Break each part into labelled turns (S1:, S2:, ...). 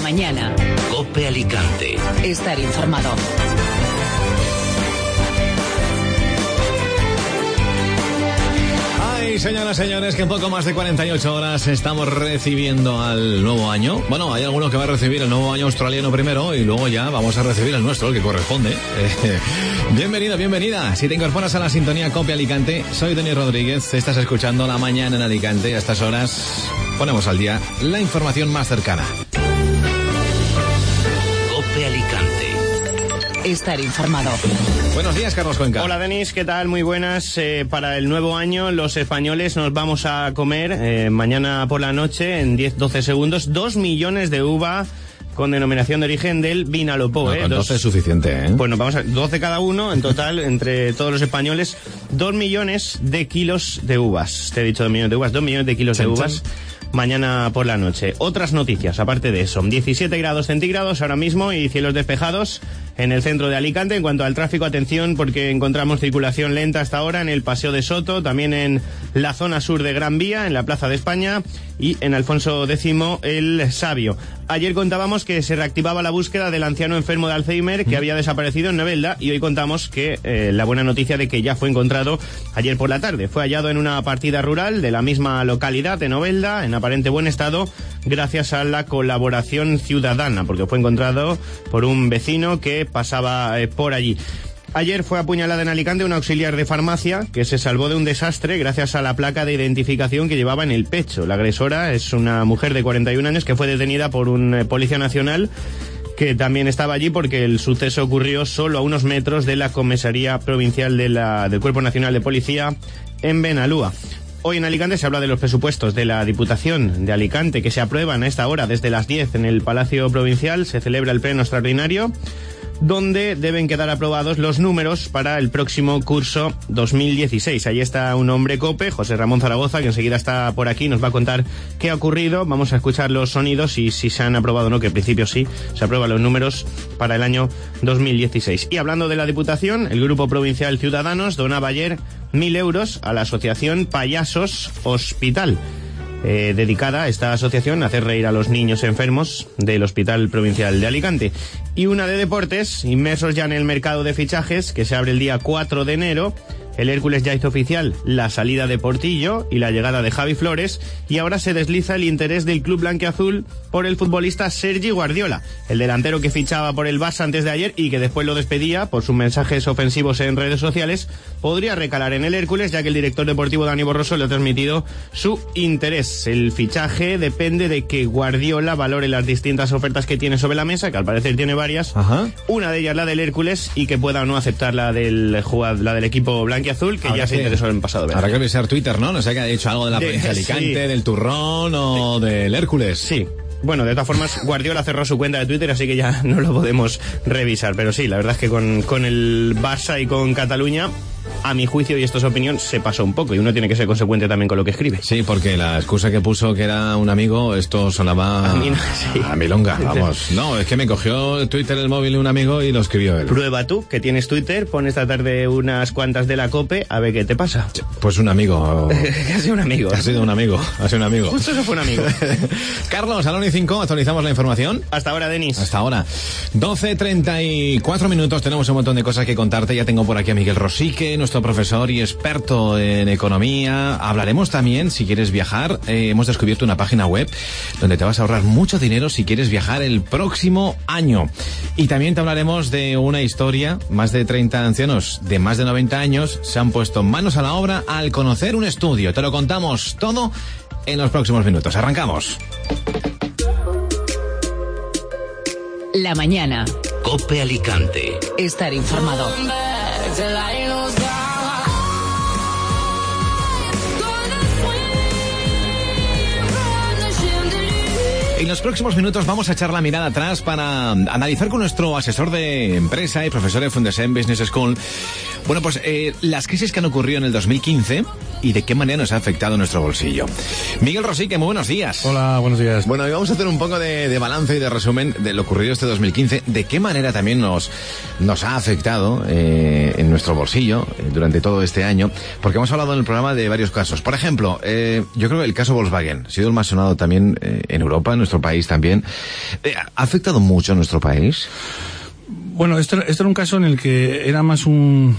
S1: mañana.
S2: COPE Alicante.
S1: Estar informado.
S3: Señoras, señores, que en poco más de 48 horas estamos recibiendo al nuevo año. Bueno, hay algunos que van a recibir el nuevo año australiano primero y luego ya vamos a recibir el nuestro, el que corresponde. Bienvenido, bienvenida. Si te incorporas a la sintonía COPE Alicante, soy Denis Rodríguez. Estás escuchando La Mañana en Alicante. A estas horas ponemos al día la información más cercana.
S2: COPE Alicante.
S1: Estar informado.
S3: Buenos días, Carlos Cuenca.
S4: Hola, Denis, ¿qué tal? Muy buenas. Para el nuevo año, los españoles nos vamos a comer mañana por la noche, en 10-12 segundos, 2 millones de uva con denominación de origen del Vinalopó.
S3: No, con 12 es suficiente, ¿eh?
S4: Bueno, vamos a 12 cada uno, en total, entre todos los españoles, 2 millones de kilos de uvas. Te he dicho 2 millones de uvas, 2 millones de kilos de uvas. Mañana por la noche. Otras noticias, aparte de eso. 17 grados centígrados ahora mismo y cielos despejados en el centro de Alicante. En cuanto al tráfico, atención, porque encontramos circulación lenta hasta ahora en el Paseo de Soto, también en la zona sur de Gran Vía, en la Plaza de España y en Alfonso X el Sabio. Ayer contábamos que se reactivaba la búsqueda del anciano enfermo de Alzheimer que había desaparecido en Novelda, y hoy contamos que la buena noticia de que ya fue encontrado ayer por la tarde. Fue hallado en una partida rural de la misma localidad de Novelda, en aparente buen estado, gracias a la colaboración ciudadana, porque fue encontrado por un vecino que pasaba por allí. Ayer fue apuñalada en Alicante una auxiliar de farmacia que se salvó de un desastre gracias a la placa de identificación que llevaba en el pecho. La agresora es una mujer de 41 años que fue detenida por un policía nacional que también estaba allí porque el suceso ocurrió solo a unos metros de la comisaría provincial del Cuerpo Nacional de Policía en Benalúa. Hoy en Alicante se habla de los presupuestos de la Diputación de Alicante que se aprueban a esta hora desde las 10 en el Palacio Provincial. Se celebra el pleno extraordinario donde deben quedar aprobados los números para el próximo curso 2016. Ahí está un hombre COPE, José Ramón Zaragoza, que enseguida está por aquí, nos va a contar qué ha ocurrido. Vamos a escuchar los sonidos y si se han aprobado o no, que en principio sí, se aprueban los números para el año 2016. Y hablando de la Diputación, el Grupo Provincial Ciudadanos donaba ayer 1.000 euros a la asociación Payasos Hospital. Dedicada a esta asociación a hacer reír a los niños enfermos del Hospital Provincial de Alicante. Y una de deportes, inmersos ya en el mercado de fichajes, que se abre el día 4 de enero. El Hércules ya hizo oficial la salida de Portillo y la llegada de Javi Flores, y ahora se desliza el interés del club blanquiazul por el futbolista Sergi Guardiola, el delantero que fichaba por el Barça antes de ayer y que después lo despedía por sus mensajes ofensivos en redes sociales. Podría recalar en el Hércules, ya que el director deportivo Dani Borroso le ha transmitido su interés. El fichaje depende de que Guardiola valore las distintas ofertas que tiene sobre la mesa, que al parecer tiene varias. Ajá. Una de ellas la del Hércules, y que pueda o no aceptar la del equipo blanquiazul, que ahora ya se interesó en el pasado.
S3: Habrá que revisar Twitter, ¿no? No sé, que ha dicho algo de la provincia de Alicante, sí, del turrón o del Hércules.
S4: Sí. Bueno, de todas formas, Guardiola cerró su cuenta de Twitter, así que ya no lo podemos revisar. Pero sí, la verdad es que con el Barça y con Cataluña, a mi juicio, y esto es opinión, se pasó un poco, y uno tiene que ser consecuente también con lo que escribe.
S3: Sí, porque la excusa que puso que era un amigo, esto sonaba a milonga, vamos. No, es que me cogió Twitter el móvil de un amigo y lo escribió él.
S4: Prueba tú, que tienes Twitter, pon esta tarde unas cuantas de la COPE, a ver qué te pasa.
S3: Pues un amigo.
S4: Ha sido un amigo.
S3: Ha sido un amigo.
S4: Justo eso fue un amigo.
S3: Carlos, a la 1:05, actualizamos la información.
S4: Hasta ahora, Denis.
S3: Hasta ahora. 12:34 minutos, tenemos un montón de cosas que contarte. Ya tengo por aquí a Miguel Rosique, nuestro profesor y experto en economía. Hablaremos también, si quieres viajar, hemos descubierto una página web donde te vas a ahorrar mucho dinero si quieres viajar el próximo año. Y también te hablaremos de una historia. Más de 30 ancianos de más de 90 años se han puesto manos a la obra al conocer un estudio. Te lo contamos todo en los próximos minutos. Arrancamos.
S1: La mañana.
S2: COPE Alicante.
S1: Estar informado.
S3: En los próximos minutos vamos a echar la mirada atrás para analizar con nuestro asesor de empresa y profesor de Fundesem Business School, bueno, pues las crisis que han ocurrido en el 2015 y de qué manera nos ha afectado nuestro bolsillo. Miguel Rosique, muy buenos días.
S5: Hola, buenos días.
S3: Bueno, hoy vamos a hacer un poco de balance y de resumen de lo ocurrido este 2015, de qué manera también nos ha afectado en nuestro bolsillo durante todo este año, porque hemos hablado en el programa de varios casos. Por ejemplo, yo creo que el caso Volkswagen ha sido el más sonado también en Europa, en nuestro país también. ¿Ha afectado mucho a nuestro país?
S5: Bueno, este era un caso en el que era más un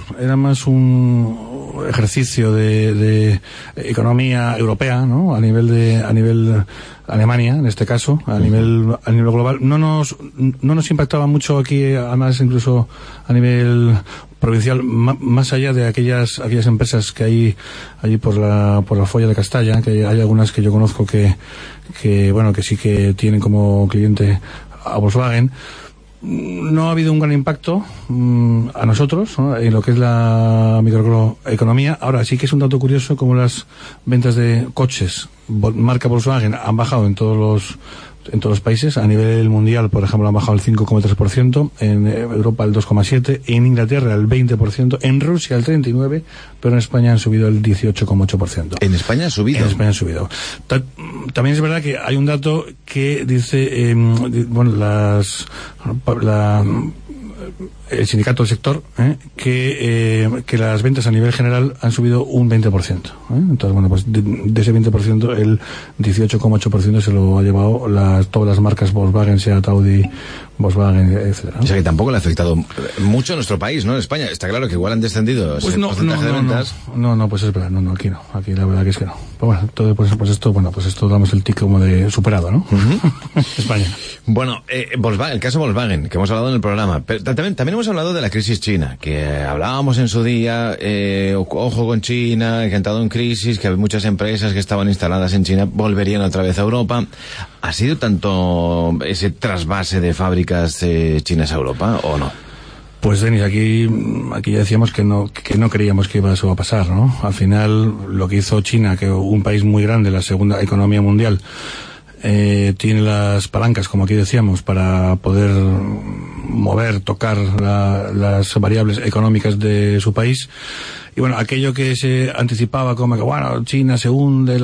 S5: ejercicio de economía europea, ¿no? A nivel Alemania, en este caso, a nivel global. No nos impactaba mucho aquí, además incluso a nivel provincial, más allá de aquellas empresas que hay allí por la Folla de Castalla, que hay algunas que yo conozco que sí que tienen como cliente a Volkswagen. No ha habido un gran impacto a nosotros, ¿no?, en lo que es la microeconomía. Ahora sí que es un dato curioso como las ventas de coches marca Volkswagen han bajado en todos los países. A nivel mundial, por ejemplo, han bajado el 5,3%, en Europa el 2,7%, en Inglaterra el 20%, en Rusia el 39%, pero en España han subido el 18,8%.
S3: ¿En España ha subido?
S5: En España han subido. También es verdad que hay un dato que dice, el sindicato del sector, que las ventas a nivel general han subido un 20%. Entonces, bueno, pues de ese 20%, el 18,8% se lo ha llevado todas las marcas Volkswagen, Seat, Audi, Volkswagen, etcétera, ¿no?
S3: O sea que tampoco le ha afectado mucho a nuestro país, ¿no? En España está claro que igual han descendido
S5: pues
S3: ese porcentaje de ventas.
S5: No, pues es verdad, no, aquí no. Aquí la verdad que es que no. Pero bueno, entonces, pues esto damos el tic como de superado, ¿no? España.
S3: Bueno, Volkswagen, el caso Volkswagen, que hemos hablado en el programa, pero también hemos hablado de la crisis china, que hablábamos en su día, ojo con China, que ha entrado en crisis, que hay muchas empresas que estaban instaladas en China volverían otra vez a Europa. ¿Ha sido tanto ese trasvase de fábricas chinas a Europa o no?
S5: Pues Denis, aquí ya decíamos que no creíamos que eso iba a pasar, ¿no? Al final, lo que hizo China, que un país muy grande, la segunda economía mundial, tiene las palancas, como aquí decíamos, para poder tocar las variables económicas de su país. Y bueno, aquello que se anticipaba como que, bueno, China se hunde,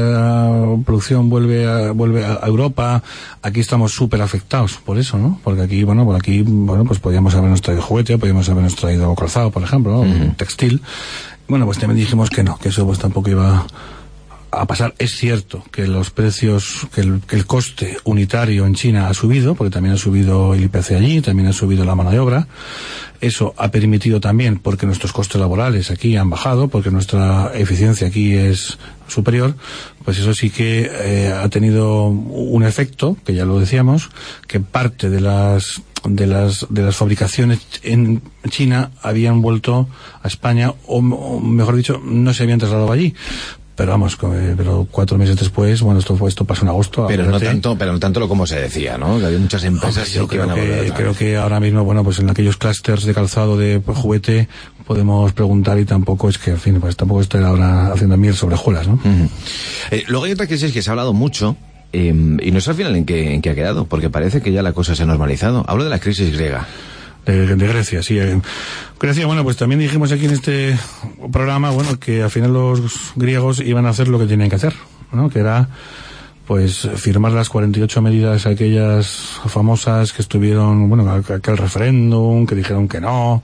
S5: la producción vuelve a Europa, aquí estamos súper afectados por eso, ¿no? Porque aquí, pues podíamos habernos traído juguete, podíamos habernos traído calzado, por ejemplo, ¿no? Textil. Bueno, pues también dijimos que no, que eso pues tampoco iba a pasar. Es cierto que los precios, que el coste unitario en China ha subido, porque también ha subido el IPC allí, también ha subido la mano de obra. Eso ha permitido también, porque nuestros costes laborales aquí han bajado, porque nuestra eficiencia aquí es superior, pues eso sí que ha tenido un efecto, que ya lo decíamos, que parte de las fabricaciones en China habían vuelto a España, o mejor dicho, no se habían trasladado allí. Pero vamos, pero 4 meses después, bueno, esto pasó en agosto.
S3: Pero no tanto como se decía, ¿no? Que había muchas empresas que iban a volver.
S5: Creo que ahora mismo, bueno, pues en aquellos clústeres de calzado de juguete podemos preguntar y tampoco es que, en fin, pues tampoco estoy ahora haciendo miel sobre hojuelas, ¿no?
S3: Uh-huh. Luego hay otra crisis que se ha hablado mucho, y no sé al final en qué ha quedado, porque parece que ya la cosa se ha normalizado. Hablo de la crisis griega.
S5: De Grecia, sí. Grecia, bueno, pues también dijimos aquí en este programa, bueno, que al final los griegos iban a hacer lo que tenían que hacer, ¿no? Que era, pues, firmar las 48 medidas aquellas famosas que estuvieron, bueno, aquel referéndum, que dijeron que no,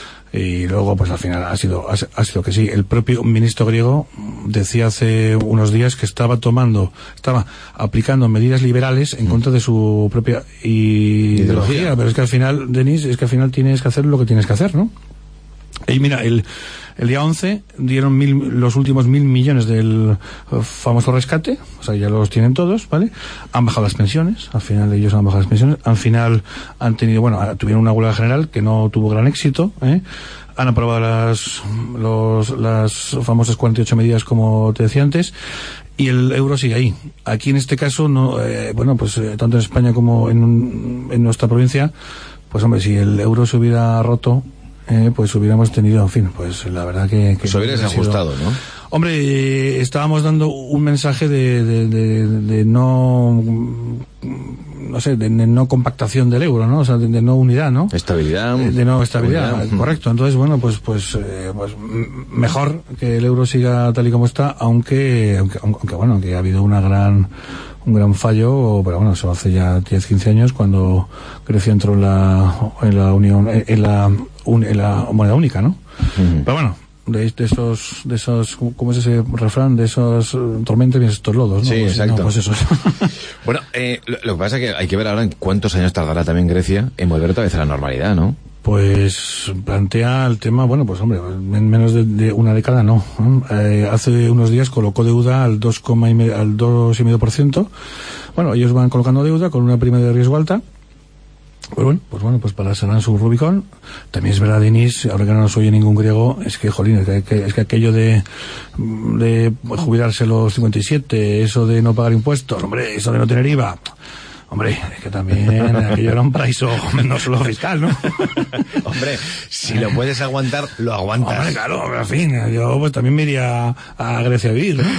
S5: y luego, pues al final ha sido que sí. El propio ministro griego decía hace unos días que estaba aplicando medidas liberales en contra de su propia ideología. Pero es que al final, Denis, tienes que hacer lo que tienes que hacer, ¿no? Y mira, el día 11 dieron los últimos 1.000 millones del famoso rescate, o sea, ya los tienen todos, ¿vale? Han bajado las pensiones, al final ellos han bajado las pensiones, al final tuvieron una huelga general que no tuvo gran éxito, han aprobado las famosas 48 medidas, como te decía antes, y el euro sigue ahí. Aquí en este caso, no, tanto en España como en nuestra provincia, pues hombre, si el euro se hubiera roto, pues hubiéramos tenido, en fin, pues la verdad que
S3: se hubiera desajustado, ¿no?
S5: Hombre, estábamos dando un mensaje de no no sé, de no compactación del euro, ¿no? O sea, de no unidad, ¿no?
S3: Estabilidad.
S5: De no estabilidad, correcto. Entonces, bueno, pues mejor que el euro siga tal y como está, aunque bueno, que ha habido un gran fallo, pero bueno, eso hace ya 10, 15 años cuando Grecia entró en la unión, en la moneda única, ¿no? Pero bueno, de esos, ¿cómo es ese refrán? De esos tormentas vienen estos lodos, ¿no?
S3: Sí,
S5: pues,
S3: exacto.
S5: No, pues eso.
S3: Bueno, lo que pasa es que hay que ver ahora en cuántos años tardará también Grecia en volver otra vez a la normalidad, ¿no?
S5: Pues plantea el tema, bueno, pues hombre, en menos de una década no. Hace unos días colocó deuda al 2,5%. Bueno, ellos van colocando deuda con una prima de riesgo alta. Pues para sanar su Rubicón. También es verdad, Denis, ahora que no nos oye ningún griego, es que, jolín, es que aquello de jubilarse a los 57, eso de no pagar impuestos, hombre, eso de no tener IVA, hombre, es que también aquello era un paraíso no solo fiscal, ¿no?
S3: Hombre, si lo puedes aguantar, lo aguantas.
S5: Hombre, claro, en fin, yo pues también me iría a Grecia a vivir, ¿no?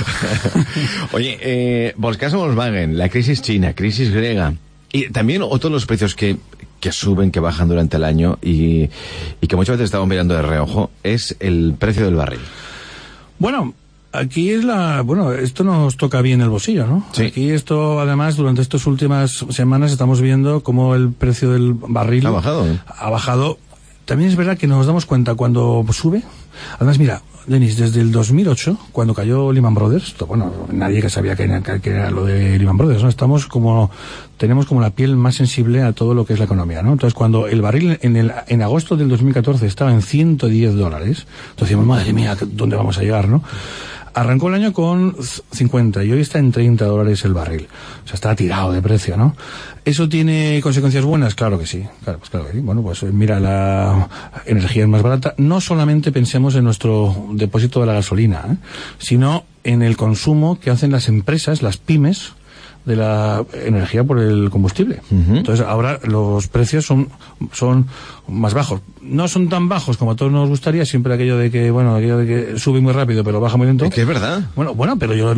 S3: Oye, caso Volkswagen, la crisis china, crisis griega, y también otros los precios que suben, que bajan durante el año y que muchas veces estamos mirando de reojo, es el precio del barril.
S5: Bueno, aquí esto nos toca bien el bolsillo, ¿no?
S3: Sí.
S5: Aquí esto, además, durante estas últimas semanas estamos viendo cómo el precio del barril
S3: ha bajado.
S5: Ha bajado. También es verdad que nos damos cuenta cuando sube. Además, mira, Denis, desde el 2008, cuando cayó Lehman Brothers, nadie que sabía que era lo de Lehman Brothers, ¿no? Tenemos como la piel más sensible a todo lo que es la economía, ¿no? Entonces, cuando el barril en agosto del 2014 estaba en $110, entonces decíamos, madre mía, ¿dónde vamos a llegar, no? Arrancó el año con 50 y hoy está en $30 el barril. O sea, está tirado de precio, ¿no? ¿Eso tiene consecuencias buenas? Claro que sí. Claro que sí. Bueno, pues mira, la energía es más barata. No solamente pensemos en nuestro depósito de la gasolina, sino en el consumo que hacen las empresas, las pymes, de la energía por el combustible. Entonces ahora los precios son más bajos. No son tan bajos como a todos nos gustaría, siempre aquello de que sube muy rápido pero baja muy lento.
S3: Es que es verdad.
S5: Bueno, pero yo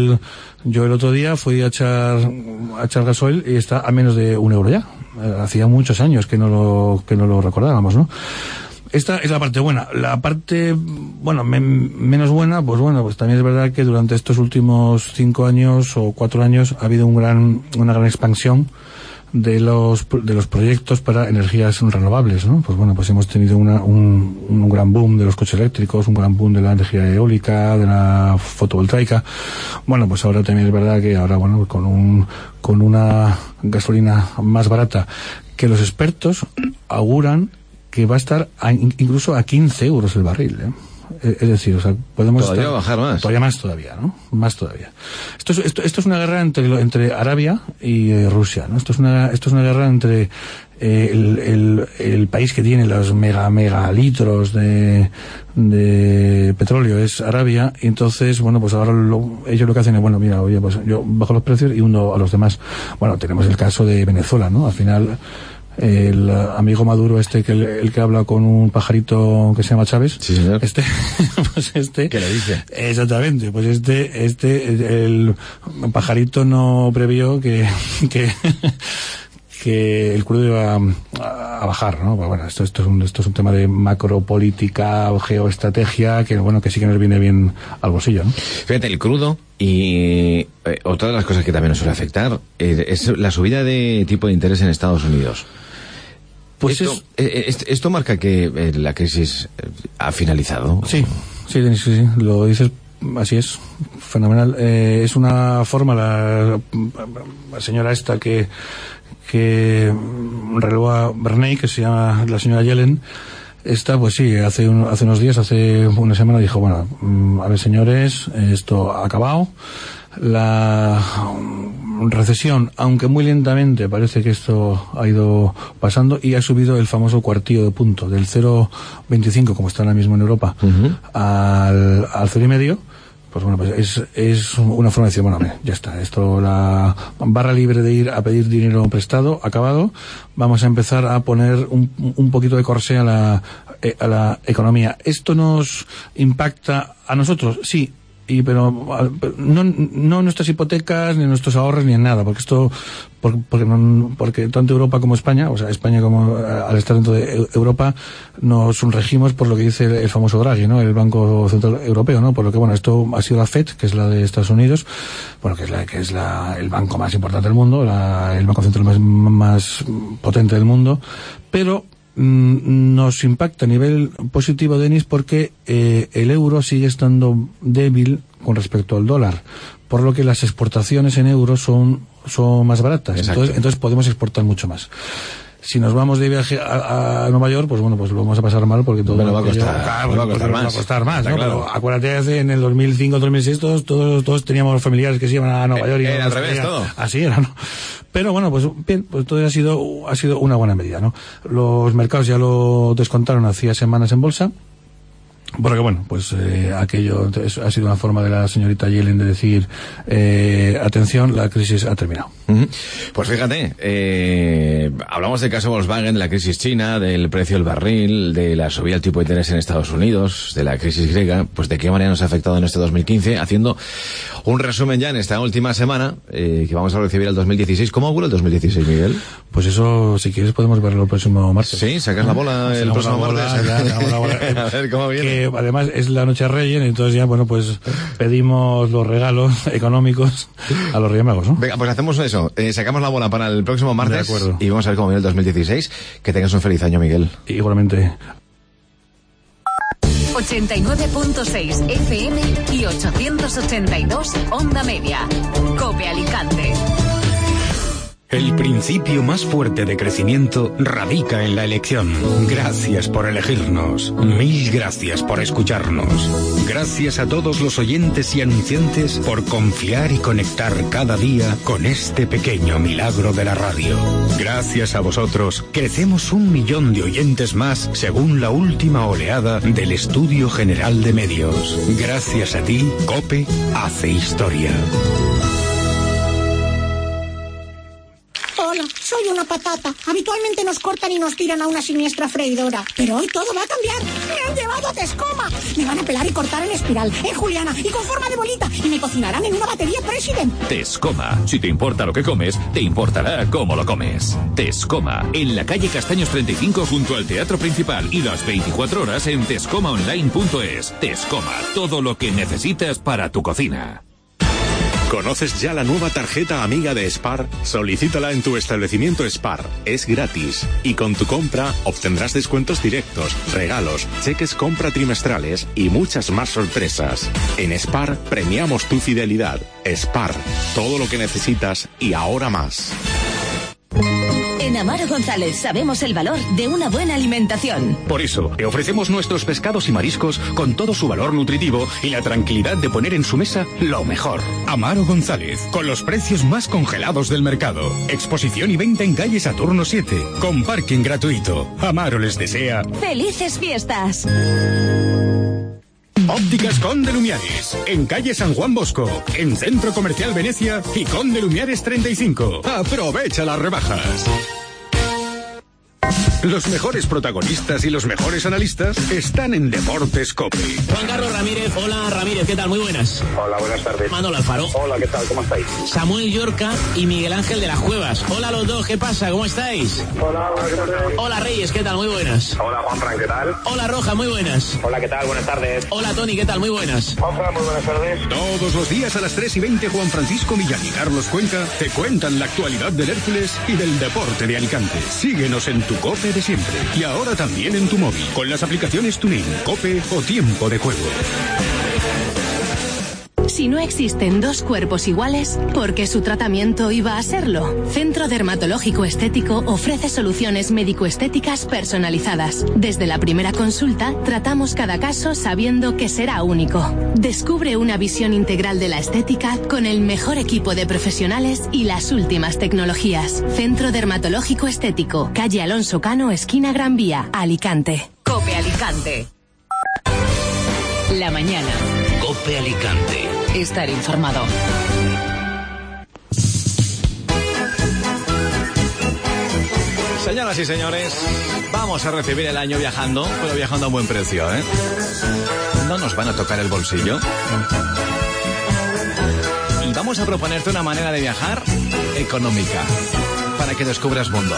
S5: el otro día fui a echar gasoil y está a menos de €1 ya. Hacía muchos años que no lo recordábamos, ¿no? Esta es la parte buena. La parte, menos buena, pues también es verdad que durante estos últimos 5 años o 4 años ha habido una gran expansión de los proyectos para energías renovables, ¿no? Pues hemos tenido un gran boom de los coches eléctricos, un gran boom de la energía eólica, de la fotovoltaica. Bueno, pues ahora también es verdad que ahora, con una gasolina más barata, que los expertos auguran que va a estar incluso a €15 el barril, ¿eh? Es decir, o sea, podemos
S3: todavía bajar más.
S5: Todavía más todavía, ¿no? Más todavía. Esto es una guerra entre Arabia y Rusia, ¿no? Esto es una guerra entre el país que tiene los megalitros de petróleo es Arabia, y entonces, pues ahora ellos lo que hacen es, mira, oye, pues yo bajo los precios y hundo a los demás. Bueno, tenemos el caso de Venezuela, ¿no? Al final, el amigo Maduro el que habla con un pajarito que se llama Chávez.
S3: Sí, señor.
S5: ¿Qué
S3: le dice?
S5: Exactamente, pues el pajarito no previó que el crudo iba a bajar, ¿no? Pues bueno, esto es un tema de macropolítica o geoestrategia que sí que nos viene bien al bolsillo, ¿no?
S3: Fíjate, el crudo y otra de las cosas que también nos suele afectar es la subida de tipo de interés en Estados Unidos. Pues esto marca que la crisis ha finalizado.
S5: Sí, Denis, sí, lo dices, así es, fenomenal. Es una forma, la señora esta que relevó a Bernie, que se llama la señora Yellen, esta, pues sí, hace unos días, hace una semana, dijo, a ver, señores, esto ha acabado. La recesión, aunque muy lentamente, parece que esto ha ido pasando y ha subido el famoso cuartillo de punto, del 0,25, como está ahora mismo en Europa, al 0,5. Pues es una forma de decir, ya está, esto, la barra libre de ir a pedir dinero prestado, acabado, vamos a empezar a poner un poquito de corsé a la economía. ¿Esto nos impacta a nosotros? Sí, pero no nuestras hipotecas, ni nuestros ahorros, ni en nada, porque esto, porque tanto Europa como España, o sea, España como al estar dentro de Europa, nos regimos por lo que dice el famoso Draghi, ¿no? El Banco Central Europeo, ¿no? Por lo que, bueno, esto ha sido la FED, que es la de Estados Unidos, bueno, que es el banco más importante del mundo, el banco central más potente del mundo, pero nos impacta a nivel positivo, Denis, porque el euro sigue estando débil con respecto al dólar, por lo que las exportaciones en euros son más baratas. Entonces podemos exportar mucho más. Si nos vamos de viaje a Nueva York, pues bueno, pues lo vamos a pasar mal porque todo
S3: va a costar más,
S5: ¿no?
S3: claro.
S5: Pero acuérdate, en el 2005, 2006, todos teníamos familiares que se iban a Nueva York y
S3: al revés todo.
S5: Así era, ¿no? Pero bueno, pues bien, pues todo ha sido una buena medida, ¿no? Los mercados ya lo descontaron hacía semanas en bolsa. Porque bueno, pues aquello ha sido una forma de la señorita Yellen de decir atención, la crisis ha terminado.
S3: Pues fíjate, hablamos del caso Volkswagen, de la crisis china, del precio del barril, de la subida del tipo de interés en Estados Unidos, de la crisis griega, pues de qué manera nos ha afectado en este 2015, haciendo un resumen ya en esta última semana, que vamos a recibir el 2016. ¿Cómo augura el 2016, Miguel?
S5: Pues eso, si quieres, podemos verlo el próximo martes.
S3: Sí, sacas la bola el próximo martes.
S5: A ver cómo viene. Que además es la noche de Reyes, entonces ya, bueno, pues pedimos los regalos económicos a los Reyes Magos, ¿no?
S3: Venga, pues hacemos eso. Sacamos la bola para el próximo martes.
S5: De acuerdo.
S3: Y vamos a ver cómo viene el 2016. Que tengas un feliz año, Miguel.
S5: Igualmente.
S1: 89.6 FM y 882 Onda Media. COPE Alicante.
S6: El principio más fuerte de crecimiento radica en la elección. Gracias por elegirnos. Mil gracias por escucharnos. Gracias a todos los oyentes y anunciantes por confiar y conectar cada día con este pequeño milagro de la radio. Gracias a vosotros, crecemos 1 millón de oyentes más según la última oleada del Estudio General de Medios. Gracias a ti, COPE hace historia.
S7: Hola, soy una patata. Habitualmente nos cortan y nos tiran a una siniestra freidora. Pero hoy todo va a cambiar. Me han llevado a Tescoma. Me van a pelar y cortar en espiral, en juliana y con forma de bolita. Y me cocinarán en una batería President.
S8: Tescoma. Si te importa lo que comes, te importará cómo lo comes. Tescoma. En la calle Castaños 35 junto al Teatro Principal. Y las 24 horas en tescomaonline.es. Tescoma. Todo lo que necesitas para tu cocina.
S9: ¿Conoces ya la nueva tarjeta amiga de Spar? Solicítala en tu establecimiento Spar. Es gratis. Y con tu compra obtendrás descuentos directos, regalos, cheques compra trimestrales y muchas más sorpresas. En Spar premiamos tu fidelidad. Spar. Todo lo que necesitas y ahora más.
S10: En Amaro González sabemos el valor de una buena alimentación.
S6: Por eso, te ofrecemos nuestros pescados y mariscos con todo su valor nutritivo y la tranquilidad de poner en su mesa lo mejor. Amaro González, con los precios más congelados del mercado. Exposición y venta en calle Saturno 7, con parking gratuito. Amaro les desea
S10: ¡felices fiestas!
S6: Ópticas Conde Lumiares, en calle San Juan Bosco, en Centro Comercial Venecia y Conde Lumiares 35. Aprovecha las rebajas. Los mejores protagonistas y los mejores analistas están en Deportes COPE.
S11: Juan Carlos Ramírez, hola Ramírez, ¿qué tal? Muy buenas.
S12: Hola, buenas tardes.
S11: Manolo Alfaro.
S12: Hola, ¿qué tal? ¿Cómo estáis?
S11: Samuel Yorca y Miguel Ángel de las Cuevas. Hola a los dos, ¿qué pasa? ¿Cómo estáis?
S12: Hola, buenas tardes.
S11: Hola Reyes, ¿qué tal? Muy buenas.
S12: Hola Juanfran, ¿qué tal?
S11: Hola Roja, muy buenas.
S12: Hola, ¿qué tal? Buenas tardes.
S11: Hola Tony, ¿qué tal? Muy buenas.
S12: Juanfran, muy buenas tardes.
S6: Todos los días a las 3:20 Juan Francisco Millán y Carlos Cuenca te cuentan la actualidad del Hércules y del deporte de Alicante. Síguenos en tu COPE de siempre. Y ahora también en tu móvil, con las aplicaciones TuneIn, COPE o Tiempo de Juego.
S10: Si no existen dos cuerpos iguales, ¿por qué su tratamiento iba a serlo? Centro Dermatológico Estético ofrece soluciones médico-estéticas personalizadas. Desde la primera consulta, tratamos cada caso sabiendo que será único. Descubre una visión integral de la estética con el mejor equipo de profesionales y las últimas tecnologías. Centro Dermatológico Estético, calle Alonso Cano, esquina Gran Vía, Alicante.
S1: COPE Alicante. La mañana.
S2: COPE Alicante.
S1: Estar informado.
S3: Señoras y señores, vamos a recibir el año viajando, pero viajando a buen precio, ¿eh? No nos van a tocar el bolsillo. vamos a proponerte una manera de viajar económica para que descubras mundo.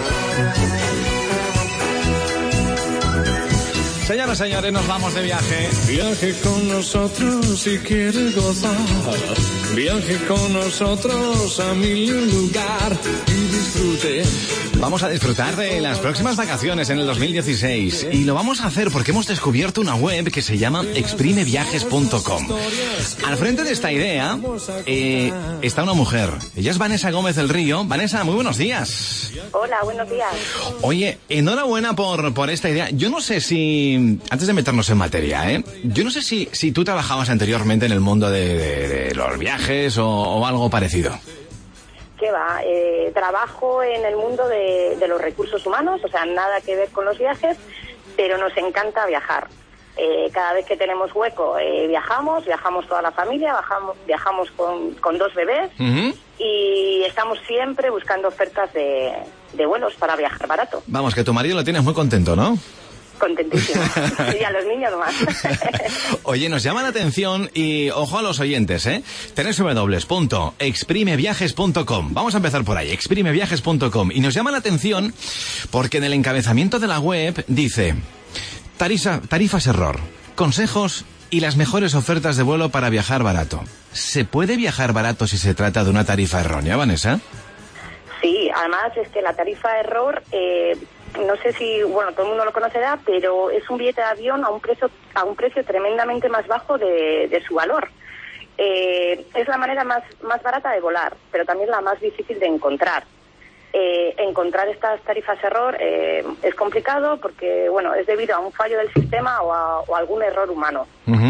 S3: Señoras y señores, nos vamos de viaje.
S13: Viaje con nosotros si quiere gozar. Viaje con nosotros a mi lugar y disfrute.
S3: Vamos a disfrutar de las próximas vacaciones en el 2016 y lo vamos a hacer porque hemos descubierto una web que se llama exprimeviajes.com. Al frente de esta idea está una mujer. Ella es Vanessa Gómez del Río. Vanessa, muy buenos días.
S14: Hola, buenos días.
S3: Oye, enhorabuena por esta idea. Yo no sé si, antes de meternos en materia, yo no sé si tú trabajabas anteriormente en el mundo de los viajes o algo parecido.
S14: ¿Qué va? Trabajo en el mundo de los recursos humanos, o sea, nada que ver con los viajes, pero nos encanta viajar. Cada vez que tenemos hueco viajamos toda la familia, viajamos con 2 bebés y estamos siempre buscando ofertas de vuelos para viajar barato.
S3: Vamos, que tu marido lo tienes muy contento, ¿no?
S14: Contentísimo. Y a los niños más.
S3: Oye, nos llama la atención y ojo a los oyentes, www.exprimeviajes.com. Vamos a empezar por ahí, exprimeviajes.com. Y nos llama la atención porque en el encabezamiento de la web dice: tarifas error, consejos y las mejores ofertas de vuelo para viajar barato. ¿Se puede viajar barato si se trata de una tarifa errónea, Vanessa?
S14: Sí, además es que la tarifa error, no sé si, bueno, todo el mundo lo conocerá, pero es un billete de avión a un precio tremendamente más bajo de su valor. Es la manera más barata de volar, pero también la más difícil de encontrar. Encontrar estas tarifas error es complicado porque, bueno, es debido a un fallo del sistema o a algún error humano.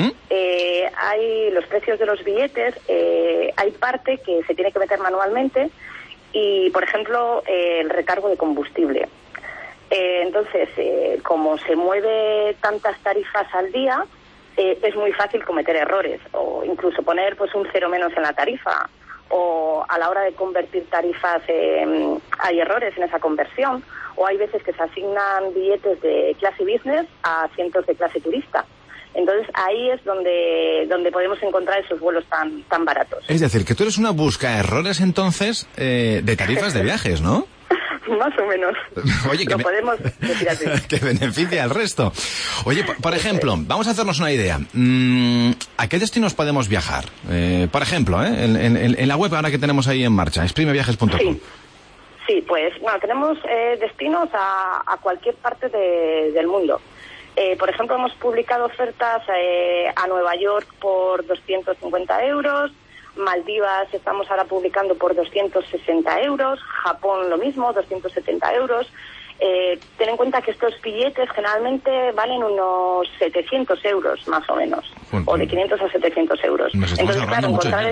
S14: Hay los precios de los billetes, hay parte que se tiene que meter manualmente y, por ejemplo, el recargo de combustible. Entonces, como se mueve tantas tarifas al día, es muy fácil cometer errores o incluso poner pues un cero menos en la tarifa, o a la hora de convertir tarifas hay errores en esa conversión, o hay veces que se asignan billetes de clase business a asientos de clase turista. Entonces ahí es donde podemos encontrar esos vuelos tan baratos.
S3: Es decir, que tú eres una busca errores entonces de tarifas de viajes, ¿no?
S14: Más o menos.
S3: Oye,
S14: lo podemos decir así.
S3: Que beneficia al resto. Oye, por ejemplo, vamos a hacernos una idea. ¿A qué destinos podemos viajar? Por ejemplo, en la web ahora que tenemos ahí en marcha, exprimeviajes.com.
S14: Sí, pues bueno, tenemos destinos a cualquier parte del mundo. Por ejemplo, hemos publicado ofertas a Nueva York por 250 euros, Maldivas estamos ahora publicando por 260 euros, Japón lo mismo, 270 euros. Ten en cuenta que estos billetes generalmente valen unos 700 euros más o menos, o de 500 a 700 euros. Entonces, claro,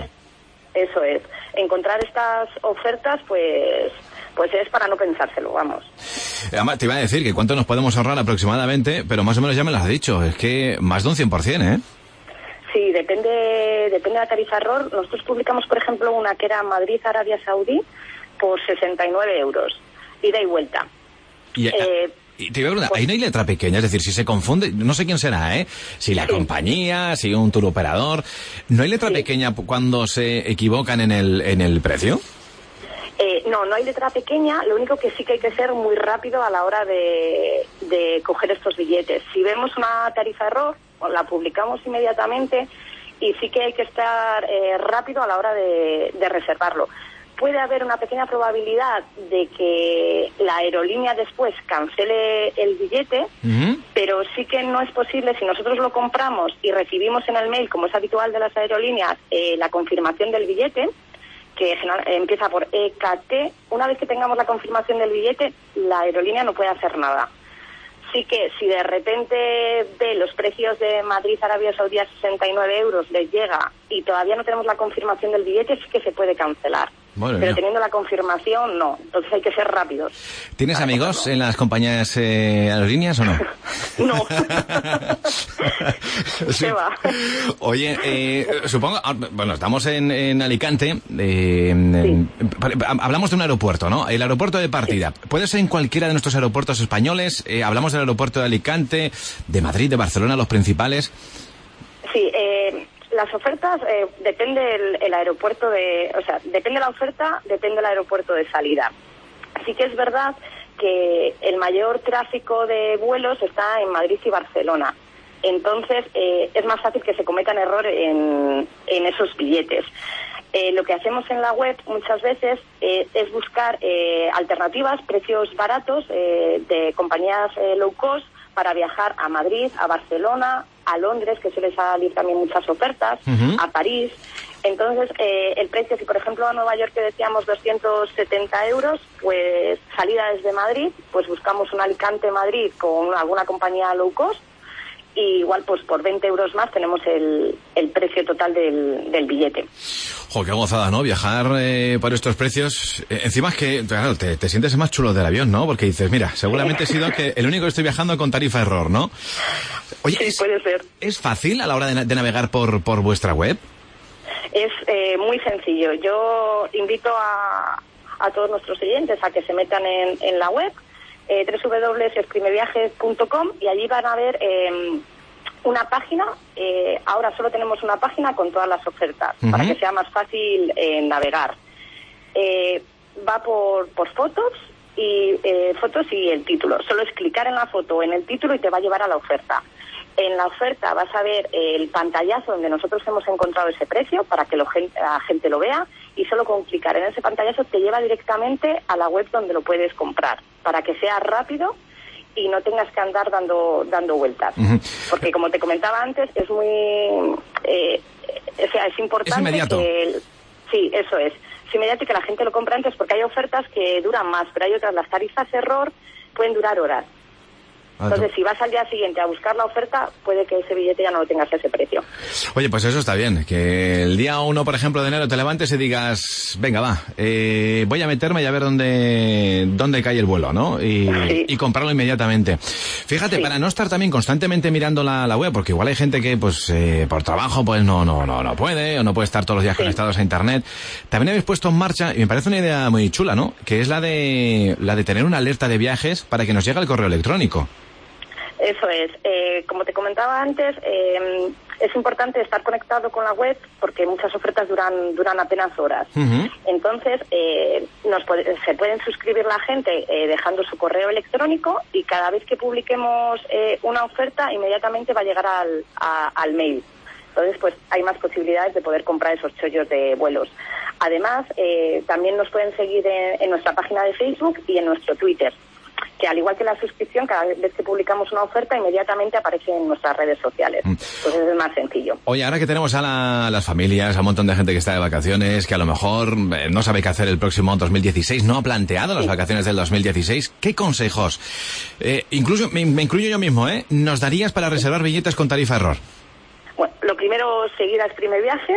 S14: encontrar estas ofertas pues es para no pensárselo, vamos.
S3: Además, te iba a decir que cuánto nos podemos ahorrar aproximadamente, pero más o menos ya me lo has dicho, es que más de un 100%, ¿eh?
S14: Sí, depende de la tarifa error. Nosotros publicamos, por ejemplo, una que era Madrid-Arabia Saudí por 69 euros, ida y vuelta.
S3: Y te iba a preguntar, ahí no hay letra pequeña, es decir, si se confunde, no sé quién será, si la compañía, si un tour operador, ¿no hay letra pequeña cuando se equivocan en el precio?
S14: No hay letra pequeña, lo único que sí que hay que ser muy rápido a la hora de coger estos billetes. Si vemos una tarifa error, la publicamos inmediatamente y sí que hay que estar rápido a la hora de reservarlo. Puede haber una pequeña probabilidad de que la aerolínea después cancele el billete, pero sí que no es posible si nosotros lo compramos y recibimos en el mail, como es habitual de las aerolíneas, la confirmación del billete, que empieza por EKT. Una vez que tengamos la confirmación del billete, la aerolínea no puede hacer nada. Así que si de repente ve los precios de Madrid-Arabia Saudí a 69 euros, les llega y todavía no tenemos la confirmación del billete, sí que se puede cancelar. Pero teniendo la confirmación, no. Entonces hay que ser rápidos.
S3: ¿Tienes amigos en las compañías aerolíneas o no?
S14: No.
S3: Sí. Va. Oye, supongo, bueno, estamos en Alicante, hablamos de un aeropuerto, ¿no? El aeropuerto de partida. Sí. ¿Puede ser en cualquiera de nuestros aeropuertos españoles? Hablamos del aeropuerto de Alicante, de Madrid, de Barcelona, los principales.
S14: Sí, las ofertas depende el aeropuerto depende la oferta, depende el aeropuerto de salida. Sí que es verdad que el mayor tráfico de vuelos está en Madrid y Barcelona. Entonces, es más fácil que se cometan errores en esos billetes. Lo que hacemos en la web muchas veces es buscar alternativas, precios baratos de compañías low cost para viajar a Madrid, a Barcelona, a Londres, que suele salir también muchas ofertas, a París. Entonces, el precio, si por ejemplo a Nueva York que decíamos 270 euros, pues salida desde Madrid, pues buscamos un Alicante-Madrid con alguna compañía low cost, y igual pues por 20 euros más tenemos el precio total del billete.
S3: ¡Jo, qué gozada!, ¿no? Viajar por estos precios. Encima es que, claro, te sientes el más chulo del avión, ¿no? Porque dices, mira, seguramente he sido el único que estoy viajando con tarifa error, ¿no? Oye,
S14: sí, puede ser.
S3: ¿Es fácil a la hora de navegar por vuestra web?
S14: Es muy sencillo. Yo invito a todos nuestros oyentes a que se metan en la web, www.exprimeviajes.com, y allí van a ver una página. Ahora solo tenemos una página con todas las ofertas, para que sea más fácil navegar. Va por fotos y el título. Solo es clicar en la foto o en el título y te va a llevar a la oferta. En la oferta vas a ver el pantallazo donde nosotros hemos encontrado ese precio para que la gente lo vea, y solo con clicar en ese pantallazo te lleva directamente a la web donde lo puedes comprar, para que sea rápido y no tengas que andar dando vueltas. Porque como te comentaba antes, es muy... es importante...
S3: Es inmediato.
S14: Sí, eso es. Es inmediato, que la gente lo compra antes, porque hay ofertas que duran más, pero hay otras, las tarifas error, pueden durar horas. Entonces, si vas al día siguiente a buscar la oferta, puede que ese billete ya no lo tengas a ese precio.
S3: Oye, pues eso está bien. Que el día 1, por ejemplo, de enero te levantes y digas, venga, va, voy a meterme y a ver dónde cae el vuelo, ¿no? Y comprarlo inmediatamente. Fíjate, para no estar también constantemente mirando la web, porque igual hay gente que, pues, por trabajo, pues no puede, o no puede estar todos los días conectados a Internet. También habéis puesto en marcha, y me parece una idea muy chula, ¿no? Que es la de tener una alerta de viajes para que nos llegue el correo electrónico.
S14: Eso es. Como te comentaba antes, es importante estar conectado con la web, porque muchas ofertas duran apenas horas. Entonces, se pueden suscribir la gente dejando su correo electrónico, y cada vez que publiquemos una oferta, inmediatamente va a llegar al mail. Entonces, pues hay más posibilidades de poder comprar esos chollos de vuelos. Además, también nos pueden seguir en nuestra página de Facebook y en nuestro Twitter, que al igual que la suscripción, cada vez que publicamos una oferta, inmediatamente aparece en nuestras redes sociales. Pues es más sencillo.
S3: Oye, ahora que tenemos a las familias, a un montón de gente que está de vacaciones, que a lo mejor no sabe qué hacer el próximo 2016, no ha planteado las vacaciones del 2016, ¿qué consejos, incluso me incluyo yo mismo, nos darías para reservar billetes con tarifa error?
S14: Bueno, lo primero, seguir a Exprime Viajes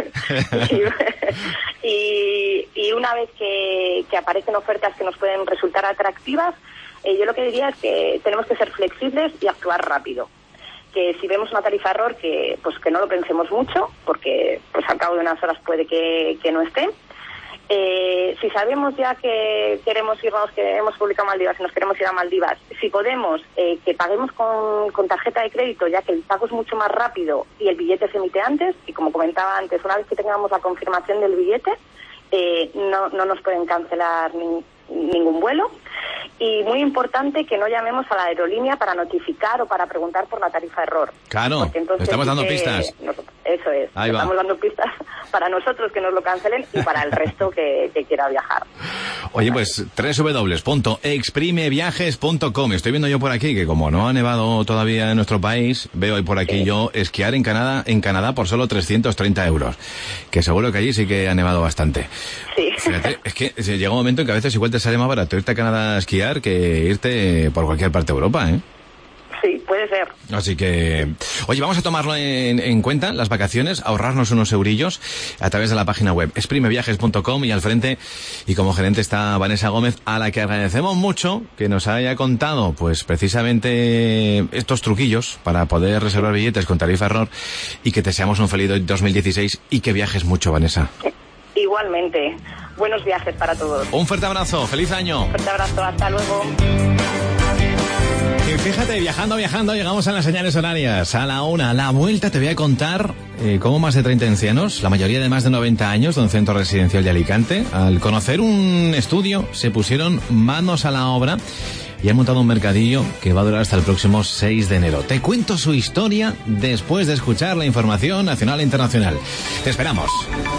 S14: y una vez que aparecen ofertas que nos pueden resultar atractivas, yo lo que diría es que tenemos que ser flexibles y actuar rápido. Que si vemos una tarifa error, que no lo pensemos mucho, porque pues al cabo de unas horas puede que no esté. Si sabemos ya que queremos irnos, que hemos publicado Maldivas y nos queremos ir a Maldivas, si podemos, que paguemos con tarjeta de crédito, ya que el pago es mucho más rápido y el billete se emite antes, y como comentaba antes, una vez que tengamos la confirmación del billete, no nos pueden cancelar ningún vuelo. Y muy importante que no llamemos a la aerolínea para notificar o para preguntar por la tarifa error.
S3: Claro, estamos dando pistas.
S14: Eso es, estamos dando pistas para nosotros que nos lo cancelen y para el resto que quiera viajar.
S3: Oye, pues www.exprimeviajes.com. Estoy viendo yo por aquí que como no ha nevado todavía en nuestro país, veo por aquí yo esquiar en Canadá por solo 330 euros. Que seguro que allí sí que ha nevado bastante.
S14: Sí.
S3: Fíjate, es que llega un momento en que a veces igual te sale más barato irte a Canadá a esquiar que irte por cualquier parte de Europa, ¿eh?
S14: Sí, puede ser.
S3: Así que, oye, vamos a tomarlo en cuenta, las vacaciones, ahorrarnos unos eurillos a través de la página web exprimeviajes.com, y al frente, y como gerente, está Vanessa Gómez, a la que agradecemos mucho que nos haya contado, pues precisamente estos truquillos para poder reservar billetes con tarifa error, y que te deseamos un feliz 2016 y que viajes mucho, Vanessa.
S14: Igualmente. Buenos viajes para todos.
S3: Un fuerte abrazo. ¡Feliz año!
S14: Un fuerte abrazo. Hasta luego.
S3: Fíjate, viajando, llegamos a las señales horarias. A la 1, a la vuelta te voy a contar cómo más de 30 ancianos, la mayoría de más de 90 años, de un centro residencial de Alicante, al conocer un estudio, se pusieron manos a la obra y han montado un mercadillo que va a durar hasta el próximo 6 de enero. Te cuento su historia después de escuchar la información nacional e internacional. Te esperamos.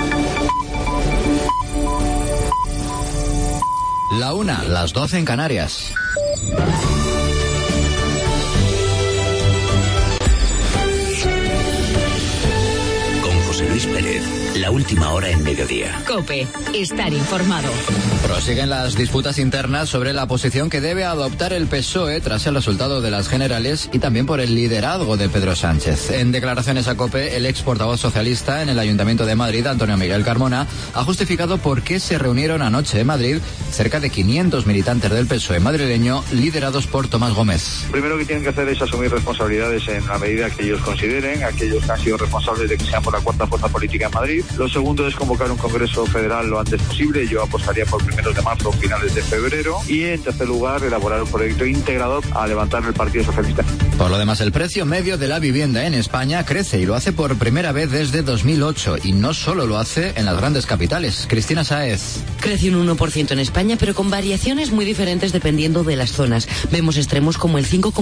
S15: La 1, las 12 en Canarias.
S2: Luis Pérez, la última hora en mediodía.
S1: COPE, estar informado.
S15: Prosiguen las disputas internas sobre la posición que debe adoptar el PSOE tras el resultado de las generales y también por el liderazgo de Pedro Sánchez. En declaraciones a COPE, el ex portavoz socialista en el Ayuntamiento de Madrid, Antonio Miguel Carmona, ha justificado por qué se reunieron anoche en Madrid cerca de 500 militantes del PSOE madrileño liderados por Tomás Gómez.
S16: Primero que tienen que hacer es asumir responsabilidades en la medida que ellos consideren, aquellos que han sido responsables de que sean por la cuarta fuerza política en Madrid. Lo segundo es convocar un Congreso Federal lo antes posible. Yo apostaría por primeros de marzo o finales de febrero. Y en tercer lugar, elaborar un proyecto integrador a levantar el Partido Socialista.
S15: Por lo demás, el precio medio de la vivienda en España crece y lo hace por primera vez desde 2008. Y no solo lo hace en las grandes capitales. Cristina Sáez.
S17: Crece un 1% en España, pero con variaciones muy diferentes dependiendo de las zonas. Vemos extremos como el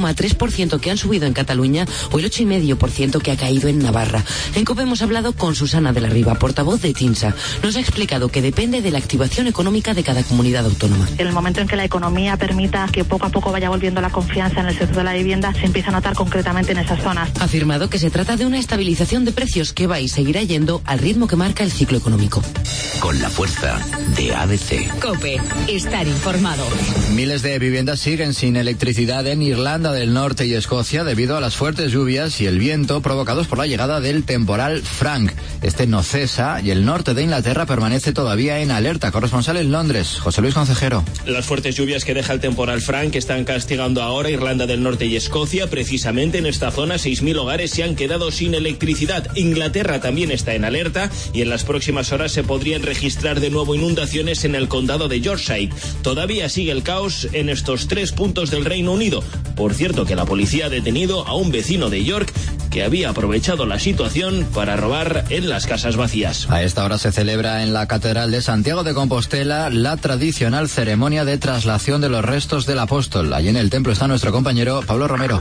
S17: 5,3% que han subido en Cataluña o el 8,5% que ha caído en Navarra. En COPE hemos hablado con Susana de la Riva, portavoz de TINSA. Nos ha explicado que depende de la activación económica de cada comunidad autónoma.
S18: En el momento en que la economía permita que poco a poco vaya volviendo la confianza en el sector de la vivienda, se empieza a notar concretamente en esas zonas.
S17: Ha afirmado que se trata de una estabilización de precios que va y seguirá yendo al ritmo que marca el ciclo económico.
S2: Con la fuerza de ABC.
S1: COPE, estar informado.
S15: Miles de viviendas siguen sin electricidad en Irlanda del Norte y Escocia debido a las fuertes lluvias y el viento provocados por la llegada del temporal Frank. Este no cesa y el norte de Inglaterra permanece todavía en alerta. Corresponsal en Londres, José Luis Concejero.
S19: Las fuertes lluvias que deja el temporal Frank están castigando ahora Irlanda del Norte y Escocia. Precisamente en esta zona 6.000 hogares se han quedado sin electricidad. Inglaterra también está en alerta y en las próximas horas se podrían registrar de nuevo inundaciones en el condado de Yorkshire. Todavía sigue el caos en estos 3 puntos del Reino Unido. Por cierto, que la policía ha detenido a un vecino de York que había aprovechado la situación para robar en las casas vacías.
S15: A esta hora se celebra en la Catedral de Santiago de Compostela la tradicional ceremonia de traslación de los restos del apóstol. Allí en el templo está nuestro compañero Pablo Romero.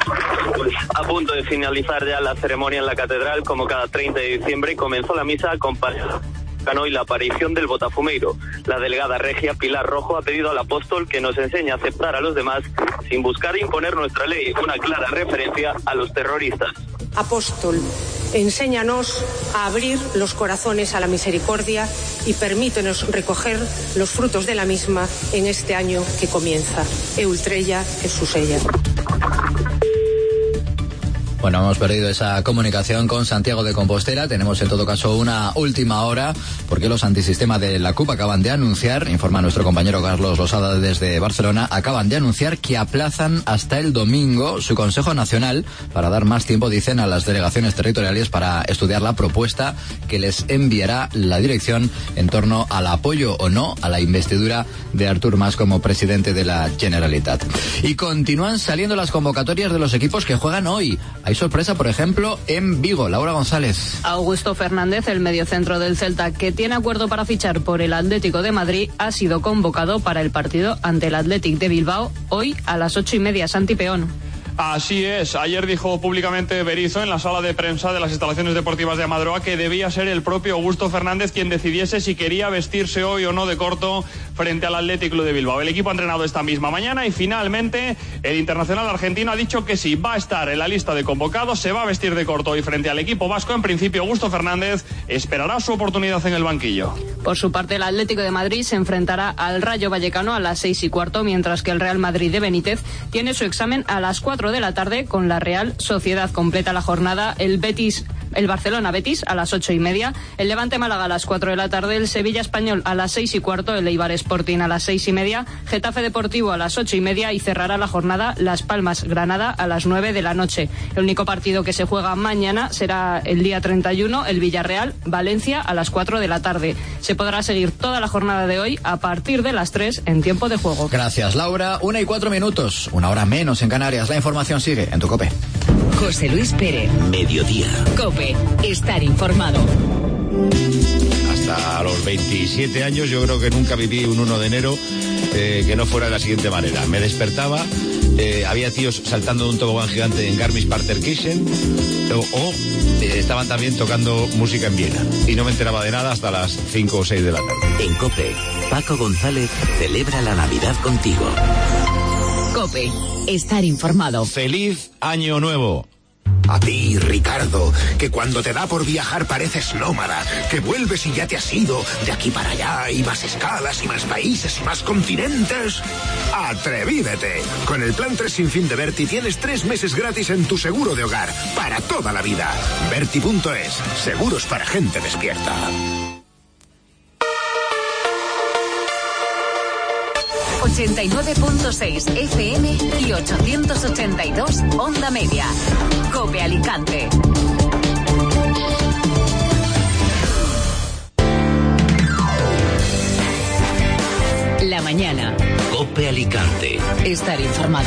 S20: A punto de finalizar ya la ceremonia en la catedral, como cada 30 de diciembre, comenzó la misa acompañada y la aparición del botafumeiro. La delegada regia Pilar Rojo ha pedido al apóstol que nos enseñe a aceptar a los demás sin buscar imponer nuestra ley, una clara referencia a los terroristas.
S21: Apóstol, enséñanos a abrir los corazones a la misericordia y permítenos recoger los frutos de la misma en este año que comienza. Eultreia Jesús ella.
S15: Bueno, hemos perdido esa comunicación con Santiago de Compostela. Tenemos en todo caso una última hora porque los antisistema de la CUP acaban de anunciar, informa nuestro compañero Carlos Losada desde Barcelona, acaban de anunciar que aplazan hasta el domingo su Consejo Nacional para dar más tiempo, dicen, a las delegaciones territoriales para estudiar la propuesta que les enviará la dirección en torno al apoyo o no a la investidura de Artur Mas como presidente de la Generalitat. Y continúan saliendo las convocatorias de los equipos que juegan hoy. Hay sorpresa, por ejemplo, en Vigo. Laura González.
S22: Augusto Fernández, el mediocentro del Celta, que tiene acuerdo para fichar por el Atlético de Madrid, ha sido convocado para el partido ante el Athletic de Bilbao hoy a las 8:30. Santi Peón.
S23: Así es, ayer dijo públicamente Berizzo en la sala de prensa de las instalaciones deportivas de Amadroa que debía ser el propio Augusto Fernández quien decidiese si quería vestirse hoy o no de corto frente al Athletic Club de Bilbao. El equipo ha entrenado esta misma mañana y finalmente el internacional argentino ha dicho que sí, va a estar en la lista de convocados, se va a vestir de corto hoy frente al equipo vasco. En principio, Augusto Fernández esperará su oportunidad en el banquillo.
S22: Por su parte, el Atlético de Madrid se enfrentará al Rayo Vallecano a las 6:15, mientras que el Real Madrid de Benítez tiene su examen a las 4 de la tarde con la Real Sociedad. Completa la jornada el Betis el Barcelona-Betis a las 8:30, el Levante-Málaga a las 4 de la tarde, el Sevilla-Español a las 6:15, el Eibar Sporting a las 6:30, Getafe Deportivo a las 8:30 y cerrará la jornada Las Palmas-Granada a las 9 de la noche. El único partido que se juega mañana será el día 31, el Villarreal-Valencia a las 4 de la tarde. Se podrá seguir toda la jornada de hoy a partir de las 3 en tiempo de juego.
S15: Gracias, Laura. 1:04, 1 hora menos en Canarias. La información sigue en tu COPE.
S1: José Luis Pérez.
S2: Mediodía.
S1: COPE. Estar informado.
S4: Hasta los 27 años yo creo que nunca viví un 1 de enero que no fuera de la siguiente manera. Me despertaba, había tíos saltando de un tobogán gigante en Garmisch-Partenkirchen o estaban también tocando música en Viena. Y no me enteraba de nada hasta las 5 o 6 de la tarde.
S2: En COPE, Paco González celebra la Navidad contigo.
S1: COPE. Estar informado.
S4: ¡Feliz Año Nuevo!
S5: A ti, Ricardo, que cuando te da por viajar pareces nómada, que vuelves y ya te has ido de aquí para allá y más escalas y más países y más continentes. ¡Atrevídete! Con el plan 3 sin fin de Berti tienes 3 meses gratis en tu seguro de hogar para toda la vida. Berti.es, seguros para gente despierta.
S1: 89.6 FM y 882 Onda Media. COPE Alicante. La mañana.
S2: COPE Alicante.
S1: Estar informado.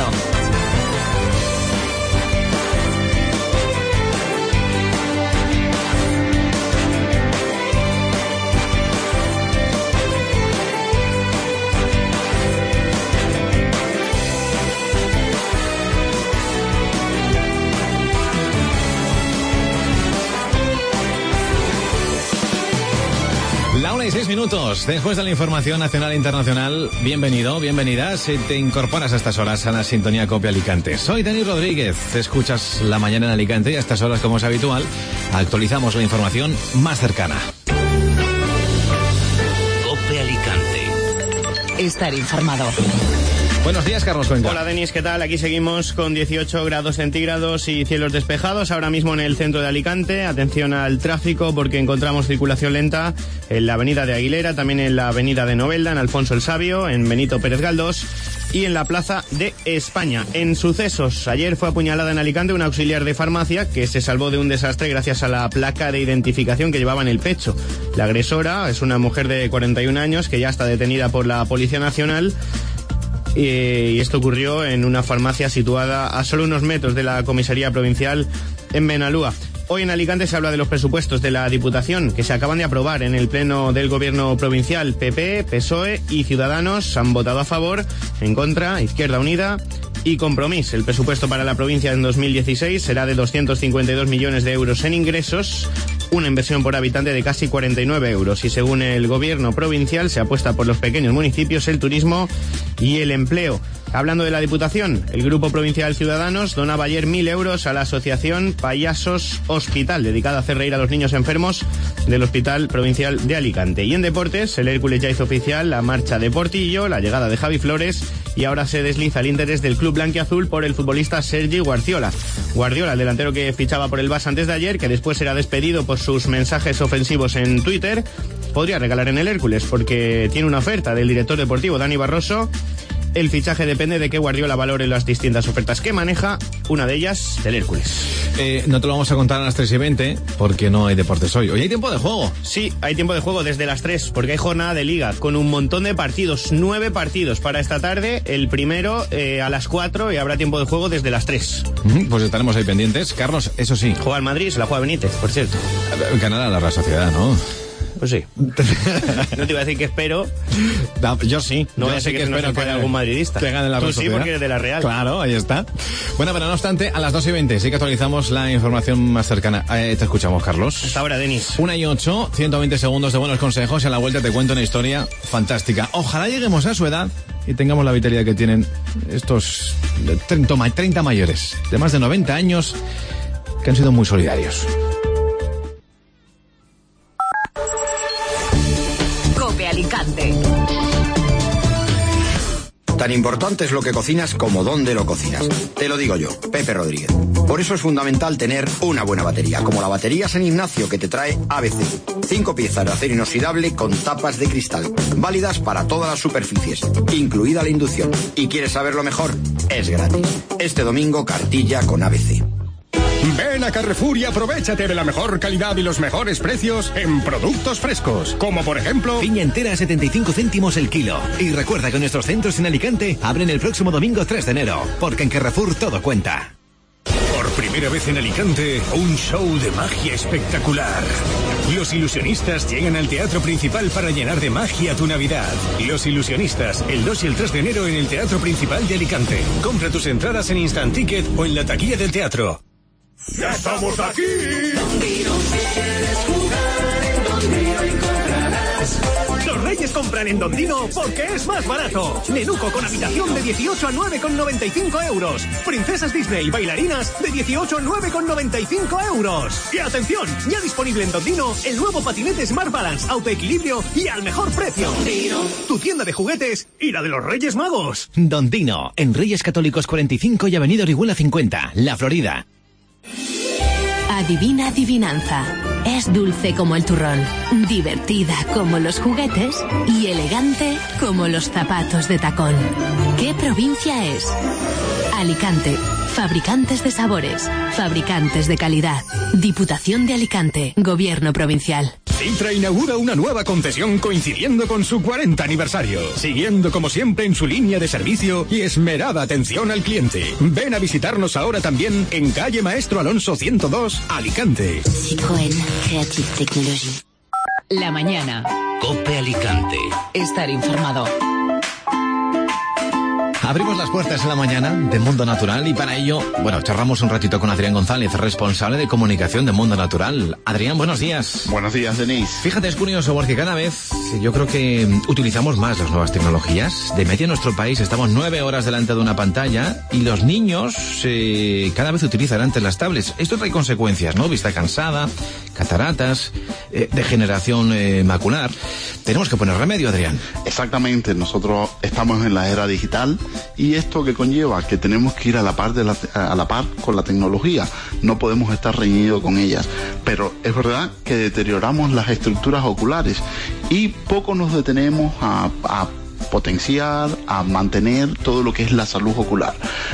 S3: La 1:06, después de la información nacional e internacional. Bienvenido, bienvenida, si te incorporas a estas horas a la sintonía COPE Alicante. Soy Dani Rodríguez, escuchas La Mañana en Alicante y a estas horas, como es habitual, actualizamos la información más cercana.
S2: COPE Alicante.
S1: Estar informado.
S3: Buenos días, Carlos Cuenca.
S19: Hola, Denis, ¿qué tal? Aquí seguimos con 18 grados centígrados y cielos despejados. Ahora mismo en el centro de Alicante. Atención al tráfico porque encontramos circulación lenta en la avenida de Aguilera, también en la avenida de Novelda, en Alfonso el Sabio, en Benito Pérez Galdós y en la Plaza de España. En sucesos, ayer fue apuñalada en Alicante una auxiliar de farmacia que se salvó de un desastre gracias a la placa de identificación que llevaba en el pecho. La agresora es una mujer de 41 años que ya está detenida por la Policía Nacional. Y esto ocurrió en una farmacia situada a solo unos metros de la comisaría provincial en Benalúa. Hoy en Alicante se habla de los presupuestos de la Diputación que se acaban de aprobar en el pleno del gobierno provincial. PP, PSOE y Ciudadanos han votado a favor, en contra, Izquierda Unida y Compromís. El presupuesto para la provincia en 2016 será de 252 millones de euros en ingresos, una inversión por habitante de casi 49 euros. Y según el gobierno provincial se apuesta por los pequeños municipios, el turismo y el empleo. Hablando de la Diputación, el Grupo Provincial Ciudadanos donaba ayer 1.000 euros a la asociación Payasos Hospital, dedicada a hacer reír a los niños enfermos del Hospital Provincial de Alicante. Y en deportes, el Hércules ya hizo oficial la marcha de Portillo, la llegada de Javi Flores y ahora se desliza el interés del club blanquiazul por el futbolista Sergi Guardiola. Guardiola, el delantero que fichaba por el Barça antes de ayer, que después era despedido por sus mensajes ofensivos en Twitter, podría regalar en el Hércules porque tiene una oferta del director deportivo Dani Barroso. El fichaje depende de que Guardiola valore las distintas ofertas que maneja, una de ellas del Hércules.
S3: No te lo vamos a contar a las 3:20 porque no hay deportes hoy. Hoy hay tiempo de juego.
S19: Sí, hay tiempo de juego desde las 3 porque hay jornada de liga con un montón de partidos, 9 partidos para esta tarde. El primero a las 4 y habrá tiempo de juego desde las 3.
S3: Pues estaremos ahí pendientes. Carlos, eso sí.
S19: Juega el Madrid, se la juega Benítez, por cierto.
S3: Ganará la Real Sociedad, ¿no?
S19: Pues sí. No te iba a decir que espero.
S3: No, yo sí.
S19: No voy a decir que espero que algún madridista.
S3: Que gane la Real
S19: Tú sí,
S3: Sociedad.
S19: porque eres de la Real.
S3: Claro, ahí está. Bueno, pero no obstante, a las 2:20 sí que actualizamos la información más cercana. Te escuchamos, Carlos.
S19: Hasta ahora, Denis.
S3: 1:08, 120 segundos de buenos consejos y a la vuelta te cuento una historia fantástica. Ojalá lleguemos a su edad y tengamos la vitalidad que tienen estos 30 mayores de más de 90 años que han sido muy solidarios.
S1: COPE Alicante.
S7: Tan importante es lo que cocinas como dónde lo cocinas. Te lo digo yo, Pepe Rodríguez. Por eso es fundamental tener una buena batería, como la batería San Ignacio que te trae ABC. 5 piezas de acero inoxidable con tapas de cristal, válidas para todas las superficies, incluida la inducción. ¿Y quieres saber lo mejor? Es gratis. Este domingo, cartilla con ABC.
S6: Ven a Carrefour y aprovéchate de la mejor calidad y los mejores precios en productos frescos, como por ejemplo...
S3: Piña entera a 75 céntimos el kilo. Y recuerda que nuestros centros en Alicante abren el próximo domingo 3 de enero, porque en Carrefour todo cuenta.
S6: Por primera vez en Alicante, un show de magia espectacular. Los ilusionistas llegan al teatro principal para llenar de magia tu Navidad. Los ilusionistas, el 2 y el 3 de enero en el Teatro Principal de Alicante. Compra tus entradas en Instant Ticket o en la taquilla del teatro.
S13: ¡Ya estamos aquí! Dondino, si quieres jugar en Dondino encontrarás.
S8: Los Reyes compran en Dondino porque es más barato. Nenuco con habitación de 18 a 9,95 euros. Princesas Disney bailarinas de 18 a 9,95 euros. Y atención, ya disponible en Dondino el nuevo patinete Smart Balance, autoequilibrio y al mejor precio. Dondino, tu tienda de juguetes y la de los Reyes Magos.
S3: Dondino, en Reyes Católicos 45 y Avenida Orihuela 50, La Florida.
S10: Adivina adivinanza. Es dulce como el turrón, divertida como los juguetes y elegante como los zapatos de tacón. ¿Qué provincia es? Alicante. Fabricantes de sabores. Fabricantes de calidad. Diputación de Alicante. Gobierno provincial.
S6: Citra inaugura una nueva concesión coincidiendo con su 40 aniversario, siguiendo como siempre en su línea de servicio y esmerada atención al cliente. Ven a visitarnos ahora también en calle Maestro Alonso 102, Alicante.
S1: Citroën Creative Technology. La mañana.
S2: COPE Alicante.
S1: Estar informado.
S3: Abrimos las puertas en la mañana de Mundo Natural y para ello, charramos un ratito con Adrián González, responsable de comunicación de Mundo Natural. Adrián, buenos días.
S9: Buenos días, Denise.
S3: Fíjate, es curioso porque cada vez yo creo que utilizamos más las nuevas tecnologías. De media en nuestro país estamos 9 horas delante de una pantalla y los niños cada vez utilizan antes las tablets. Esto trae consecuencias, ¿no? Vista cansada, cataratas, degeneración macular. Tenemos que poner remedio, Adrián.
S9: Exactamente, nosotros estamos en la era digital y esto que conlleva que tenemos que ir a la par con la tecnología, no podemos estar reñidos con ellas, pero es verdad que deterioramos las estructuras oculares y poco nos detenemos a potenciar, a mantener todo lo que es la salud ocular.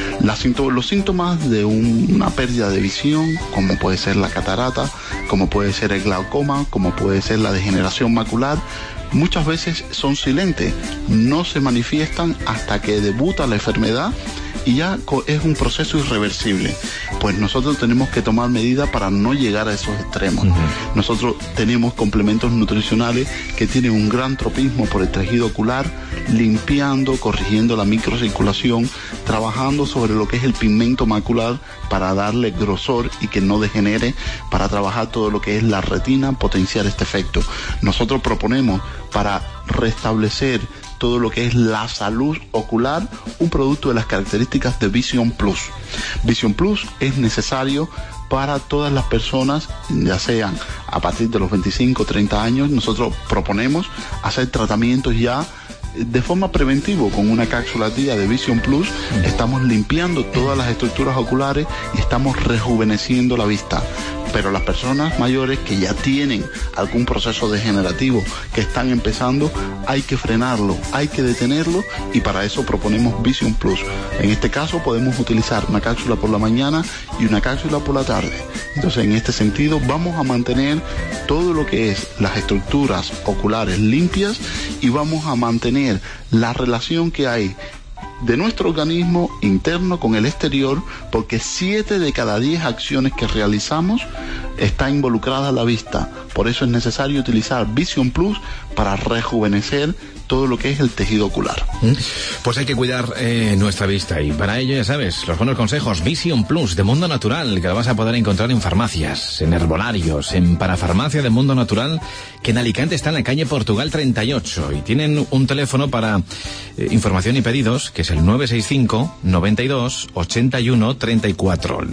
S9: Los síntomas de una pérdida de visión, como puede ser la catarata, como puede ser el glaucoma, como puede ser la degeneración macular, muchas veces son silentes, no se manifiestan hasta que debuta la enfermedad y ya es un proceso irreversible. Pues nosotros tenemos que tomar medidas para no llegar a esos extremos. Nosotros tenemos complementos nutricionales que tienen un gran tropismo por el tejido ocular, limpiando, corrigiendo la microcirculación, trabajando sobre lo que es el pigmento macular para darle grosor y que no degenere, para trabajar todo lo que es la retina, potenciar este efecto. Nosotros proponemos para restablecer todo lo que es la salud ocular, un producto de las características de Vision Plus. Vision Plus es necesario para todas las personas, ya sean a partir de los 25 o 30 años. Nosotros proponemos hacer tratamientos ya de forma preventiva con una cápsula día de Vision Plus. Estamos limpiando todas las estructuras oculares y estamos rejuveneciendo la vista. Pero las personas mayores que ya tienen algún proceso degenerativo que están empezando, hay que frenarlo, hay que detenerlo y para eso proponemos Vision Plus. En este caso podemos utilizar una cápsula por la mañana y una cápsula por la tarde. Entonces en este sentido vamos a mantener todo lo que es las estructuras oculares limpias y vamos a mantener la relación que hay de nuestro organismo interno con el exterior, porque 7 de cada 10 acciones que realizamos está involucrada la vista. Por eso es necesario utilizar Vision Plus para rejuvenecer todo lo que es el tejido ocular.
S3: Pues hay que cuidar nuestra vista y para ello, ya sabes, los buenos consejos Vision Plus de Mundo Natural, que lo vas a poder encontrar en farmacias, en herbolarios, en parafarmacia de Mundo Natural, que en Alicante está en la calle Portugal 38 y tienen un teléfono para información y pedidos, que es el 965 92 81 34,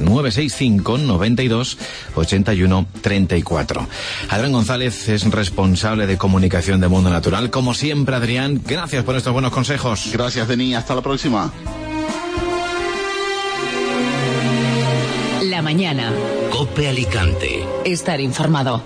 S3: 965 92 81 34. Adrián González es responsable de comunicación sección de Mundo Natural. Como siempre, Adrián, gracias por estos buenos consejos.
S9: Gracias, Denis. Hasta la próxima.
S1: La mañana.
S2: COPE Alicante.
S1: Estar informado.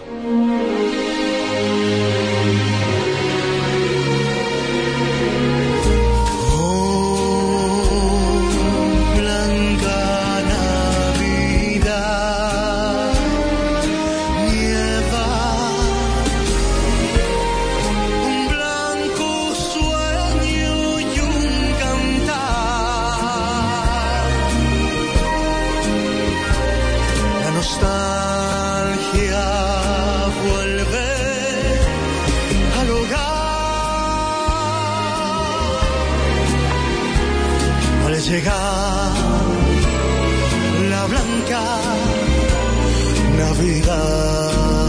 S11: Llegar la blanca Navidad.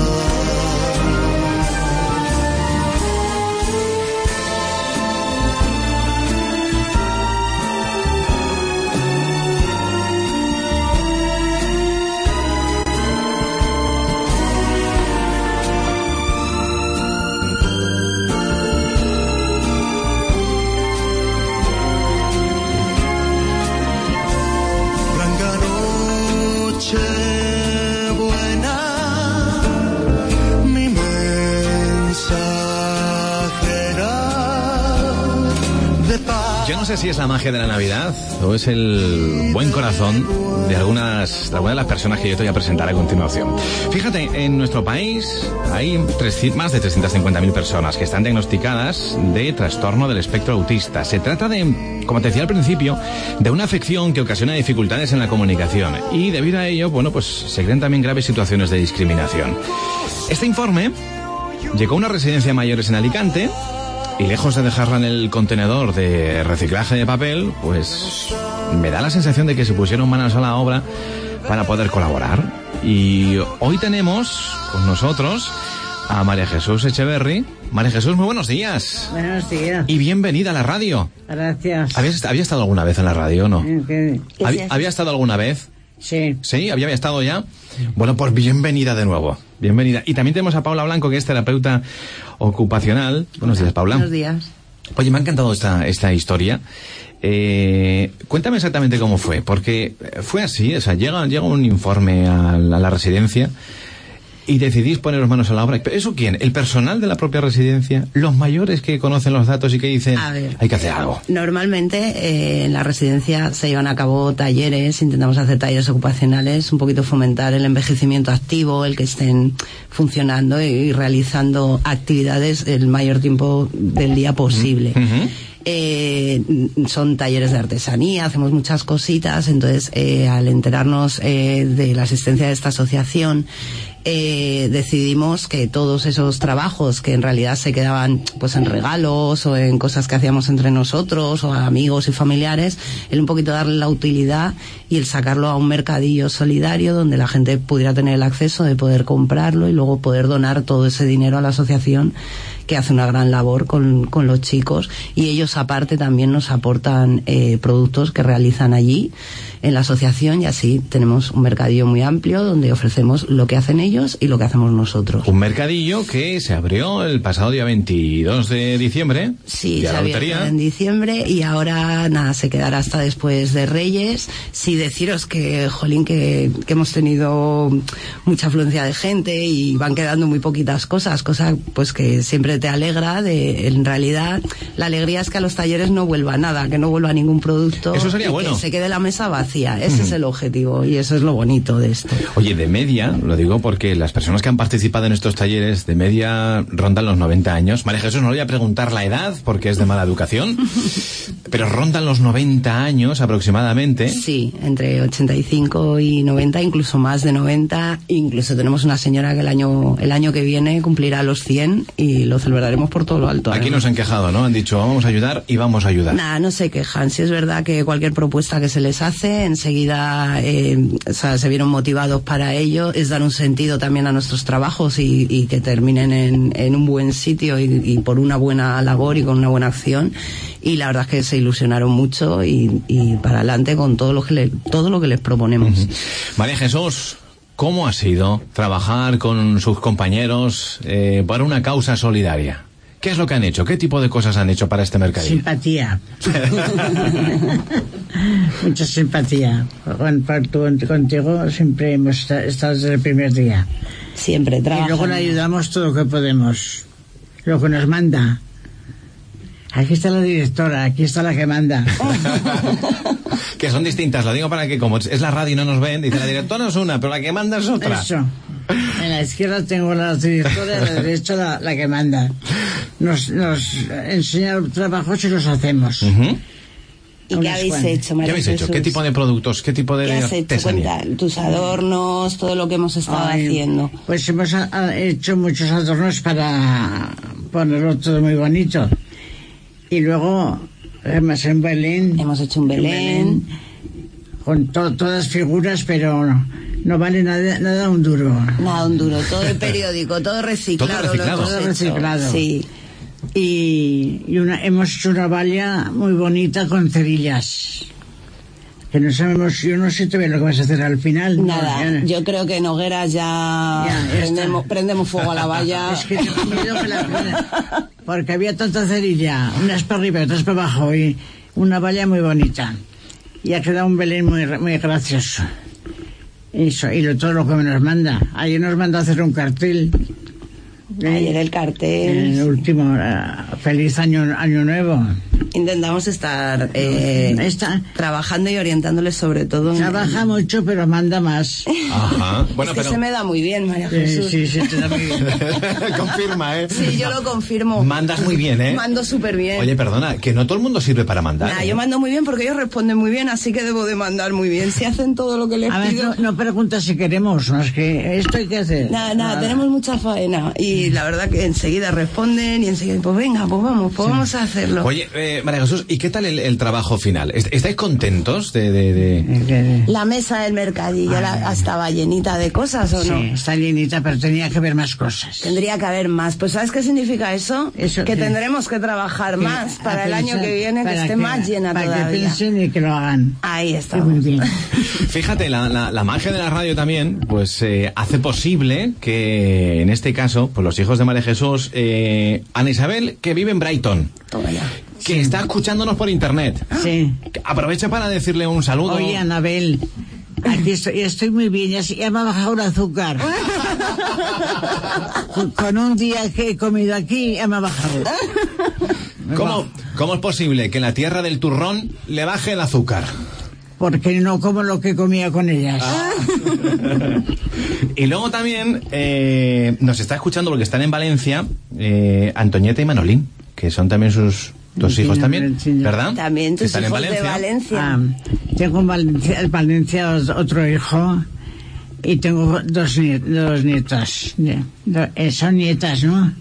S3: Yo no sé si es la magia de la Navidad o es el buen corazón de algunas de las personas que yo te voy a presentar a continuación. Fíjate, en nuestro país hay más de 350.000 personas que están diagnosticadas de trastorno del espectro autista. Se trata de, como te decía al principio, de una afección que ocasiona dificultades en la comunicación y debido a ello, bueno, pues se crean también graves situaciones de discriminación. Este informe llegó a una residencia de mayores en Alicante y lejos de dejarla en el contenedor de reciclaje de papel, pues me da la sensación de que se pusieron manos a la obra para poder colaborar. Y hoy tenemos con nosotros a María Jesús Echeverri. María Jesús, muy buenos días.
S12: Buenos días.
S3: Y bienvenida a la radio.
S12: Gracias.
S3: ¿Había estado alguna vez en la radio o no?
S12: ¿Qué?
S3: ¿Había estado alguna vez?
S12: Sí.
S3: ¿Sí? ¿Había estado ya? Bueno, pues bienvenida de nuevo. Bienvenida. Y también tenemos a Paula Blanco, que es terapeuta ocupacional. Buenos días, Paula.
S12: Buenos días.
S3: Oye, me ha encantado esta historia. Cuéntame exactamente cómo fue, porque fue así, o sea, llega un informe a la residencia y decidís poneros manos a la obra. ¿Pero eso quién? ¿El personal de la propia residencia? ¿Los mayores que conocen los datos y que dicen hay que hacer algo?
S12: Normalmente en la residencia se llevan a cabo talleres, intentamos hacer talleres ocupacionales, un poquito fomentar el envejecimiento activo, el que estén funcionando y realizando actividades el mayor tiempo del día posible. Son talleres de artesanía, hacemos muchas cositas, entonces al enterarnos de la existencia de esta asociación, decidimos que todos esos trabajos que en realidad se quedaban pues en regalos o en cosas que hacíamos entre nosotros o a amigos y familiares, el un poquito darle la utilidad y el sacarlo a un mercadillo solidario donde la gente pudiera tener el acceso de poder comprarlo y luego poder donar todo ese dinero a la asociación, que hace una gran labor con los chicos, y ellos aparte también nos aportan productos que realizan allí en la asociación, y así tenemos un mercadillo muy amplio donde ofrecemos lo que hacen ellos y lo que hacemos nosotros.
S3: Un mercadillo que se abrió el pasado día 22 de diciembre.
S12: Sí, se abrió en diciembre y ahora nada, se quedará hasta después de Reyes. Sí, deciros que, jolín, que hemos tenido mucha afluencia de gente y van quedando muy poquitas cosas, cosa pues que siempre te alegra. En realidad la alegría es que a los talleres no vuelva nada, que no vuelva ningún producto.
S3: Eso sería
S12: y
S3: bueno.
S12: Que se quede la mesa vacía. Ese es el objetivo y eso es lo bonito de esto.
S3: Oye, de media, lo digo porque las personas que han participado en estos talleres de media rondan los 90 años. María Jesús, no le voy a preguntar la edad porque es de mala educación, pero rondan los 90 años aproximadamente.
S12: Sí, entre 85 y 90, incluso más de 90. Incluso tenemos una señora que el año que viene cumplirá los 100 y lo celebraremos por todo lo alto.
S3: Aquí nos han quejado, ¿no? Han dicho, vamos a ayudar y vamos a ayudar.
S12: Nada, no se quejan. Sí es verdad que cualquier propuesta que se les hace, enseguida se vieron motivados para ello. Es dar un sentido también a nuestros trabajos y que terminen en un buen sitio y por una buena labor y con una buena acción. Y la verdad es que se ilusionaron mucho y para adelante con todo lo que les proponemos.
S3: María Jesús, ¿cómo ha sido trabajar con sus compañeros para una causa solidaria? ¿Qué es lo que han hecho? ¿Qué tipo de cosas han hecho para este mercadillo?
S14: Simpatía. Mucha simpatía. Contigo siempre hemos estado desde el primer día.
S12: Siempre trabajamos.
S14: Y luego le ayudamos todo lo que podemos. Lo que nos manda. Aquí está la directora, aquí está la que manda.
S3: Que son distintas, lo digo para que como es la radio y no nos ven, dice la directora es una, pero la que manda es otra.
S14: Eso. En la izquierda tengo la directora, en la derecha la que manda. Nos enseña trabajos y los hacemos.
S12: ¿Y qué habéis hecho, María Jesús?
S3: ¿Qué tipo de productos? ¿Qué tipo de
S12: ¿Qué has hecho? Cuenta, tus adornos, todo lo que hemos estado haciendo.
S14: Pues hemos hecho muchos adornos para ponerlo todo muy bonito. Y luego hemos hecho un Belén.
S12: Hemos hecho un Belén.
S14: Con todas figuras, pero no vale nada un duro.
S12: Nada un duro, todo de periódico, todo reciclado.
S14: Todo reciclado.
S12: Sí.
S14: Y hemos hecho una valla muy bonita con cerillas. Que no sabemos, yo no sé todavía lo que vas a hacer al final.
S12: Nada, yo creo que en hogueras ya prendemos fuego a la valla.
S14: Es que tengo miedo que la prenda, porque había tanta cerilla, unas para arriba y otras para abajo, y una valla muy bonita. Y ha quedado un Belén muy gracioso. Eso, y todo lo que nos manda. Ayer nos mandó a hacer un cartel.
S12: Ayer el cartel.
S14: El último, feliz año nuevo.
S12: Intentamos estar trabajando y orientándoles sobre todo.
S14: Trabaja mucho, pero manda más.
S3: Ajá. Bueno,
S12: es que se me da muy bien, María Jesús.
S14: Sí, te da muy bien.
S3: Confirma, ¿eh?
S12: Sí, yo lo confirmo.
S3: Mandas muy bien, ¿eh?
S12: Mando súper bien.
S3: Oye, perdona, que no todo el mundo sirve para mandar.
S12: Yo mando muy bien porque ellos responden muy bien, así que debo de mandar muy bien. Si hacen todo lo que les pido.
S14: Ver, no preguntas si queremos, más que esto hay que hacer.
S12: Nada, tenemos mucha faena. Y la verdad que enseguida responden y enseguida, pues venga, pues vamos a hacerlo.
S3: Oye, María Jesús, ¿y qué tal el trabajo final? ¿Estáis contentos de...?
S12: La mesa del mercadillo estaba llenita de cosas, ¿o no?
S14: Sí, está llenita, pero tenía que haber más cosas.
S12: Tendría que haber más. Pues ¿sabes qué significa eso? Que tendremos que trabajar más para el año que viene, que esté más llena todavía.
S14: Para que piensen y que lo hagan.
S12: Ahí está.
S14: Muy bien.
S3: Fíjate, la magia de la radio también, pues hace posible que, en este caso, pues los hijos de María Jesús, Ana Isabel, que vive en Brighton.
S12: Toma ya.
S3: Que está escuchándonos por internet.
S14: Sí.
S3: Aprovecha para decirle un saludo.
S14: Oye, Anabel, aquí estoy muy bien, ya me ha bajado el azúcar. Con un día que he comido aquí, ya me ha bajado.
S3: ¿Cómo es posible que en la tierra del turrón le baje el azúcar?
S14: Porque no como lo que comía con ellas.
S3: Y luego también nos está escuchando, porque están en Valencia, Antonieta y Manolín, que son también sus dos hijos también, ¿verdad?
S12: También tus hijos de Valencia.
S14: Tengo en Valencia otro hijo y tengo dos nietas. Son nietas, ¿no?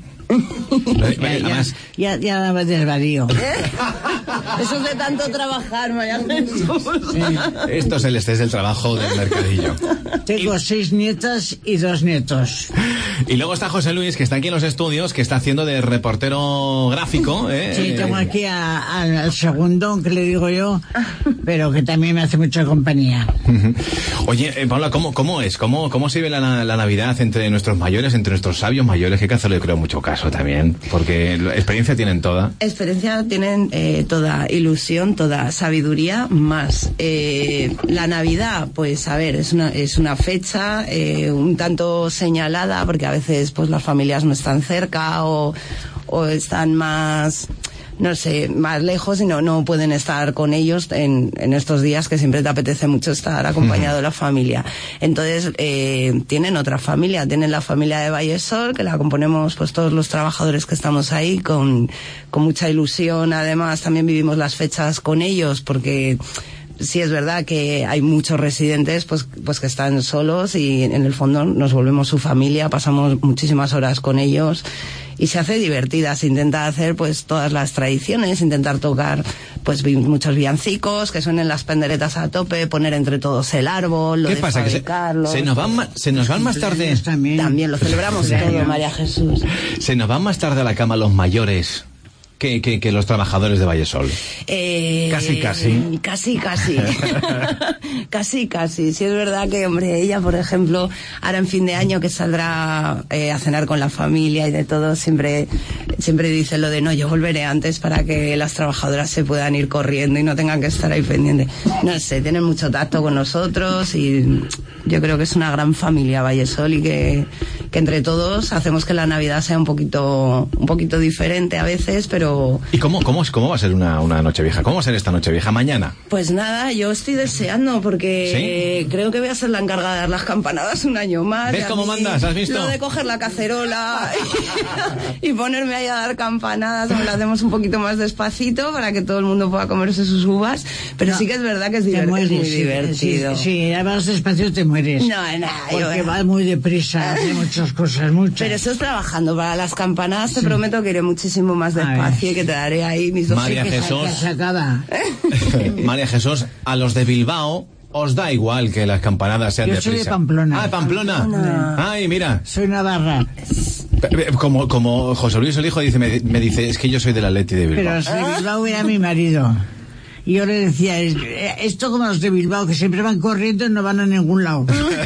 S14: Ya me desvarío.
S12: Eso es de tanto trabajar, María Jesús.
S3: Esto es el estrés del trabajo del mercadillo.
S14: Tengo 6 nietas y 2 nietos.
S3: Y luego está José Luis, que está aquí en los estudios, que está haciendo de reportero gráfico.
S14: Sí, tengo aquí al segundo, que le digo yo, pero que también me hace mucha compañía.
S3: Oye, Paula, ¿cómo es? ¿Cómo se vive la Navidad entre nuestros mayores, entre nuestros sabios mayores? Que hay que hacerle, creo, mucho caso también, porque experiencia tienen toda.
S12: Experiencia tienen toda, ilusión, toda, sabiduría, más. La Navidad, pues a ver, es una fecha un tanto señalada, porque a veces pues las familias no están cerca o están más, no sé, más lejos y no pueden estar con ellos en estos días que siempre te apetece mucho estar acompañado de la familia. Entonces, tienen otra familia, tienen la familia de Vallesol, que la componemos pues todos los trabajadores que estamos ahí con mucha ilusión. Además, también vivimos las fechas con ellos, porque sí es verdad que hay muchos residentes pues que están solos y en el fondo nos volvemos su familia, pasamos muchísimas horas con ellos y se hace divertida. Se intenta hacer pues todas las tradiciones, intentar tocar pues muchos villancicos, que suenen las penderetas a tope, poner entre todos el árbol,
S3: ¿Qué pasa? ¿Se nos van más tarde?
S12: También lo celebramos todo, María Jesús.
S3: ¿Se nos van más tarde a la cama los mayores que los trabajadores de Vallesol. Casi.
S12: Casi. Sí, es verdad que, hombre, ella, por ejemplo, ahora en fin de año que saldrá a cenar con la familia y de todo, siempre dice lo de no, yo volveré antes para que las trabajadoras se puedan ir corriendo y no tengan que estar ahí pendientes. No sé, tienen mucho tacto con nosotros y yo creo que es una gran familia Vallesol y que entre todos hacemos que la Navidad sea un poquito diferente a veces, pero...
S3: ¿Y cómo va a ser una Nochevieja? ¿Cómo va a ser esta Nochevieja mañana?
S12: Pues nada, yo estoy deseando porque
S3: ¿Sí?
S12: creo que voy a ser la encargada de dar las campanadas un año más.
S3: ¿Ves cómo mandas? ¿Has visto?
S12: Lo de coger la cacerola y ponerme ahí a dar campanadas, lo hacemos un poquito más despacito para que todo el mundo pueda comerse sus uvas, pero no, sí que es verdad que es muy divertido.
S14: Sí, ya vas despacio te mueres.
S12: No,
S14: porque vas muy deprisa, hace muchas cosas.
S12: Pero estás trabajando para las campanadas, te prometo que iré muchísimo más despacio y que te daré ahí mis dos
S3: María Jesús, a los de Bilbao os da igual que las campanadas sean deprisa.
S14: Yo soy de Pamplona.
S3: Ah, Pamplona. Ay, mira.
S14: Soy navarra.
S3: Como José Luis el hijo me dice, es que yo soy del Atleti de Bilbao.
S14: Pero soy de Bilbao, era mi marido. Y yo le decía, esto como los de Bilbao, que siempre van corriendo y no van a ningún lado.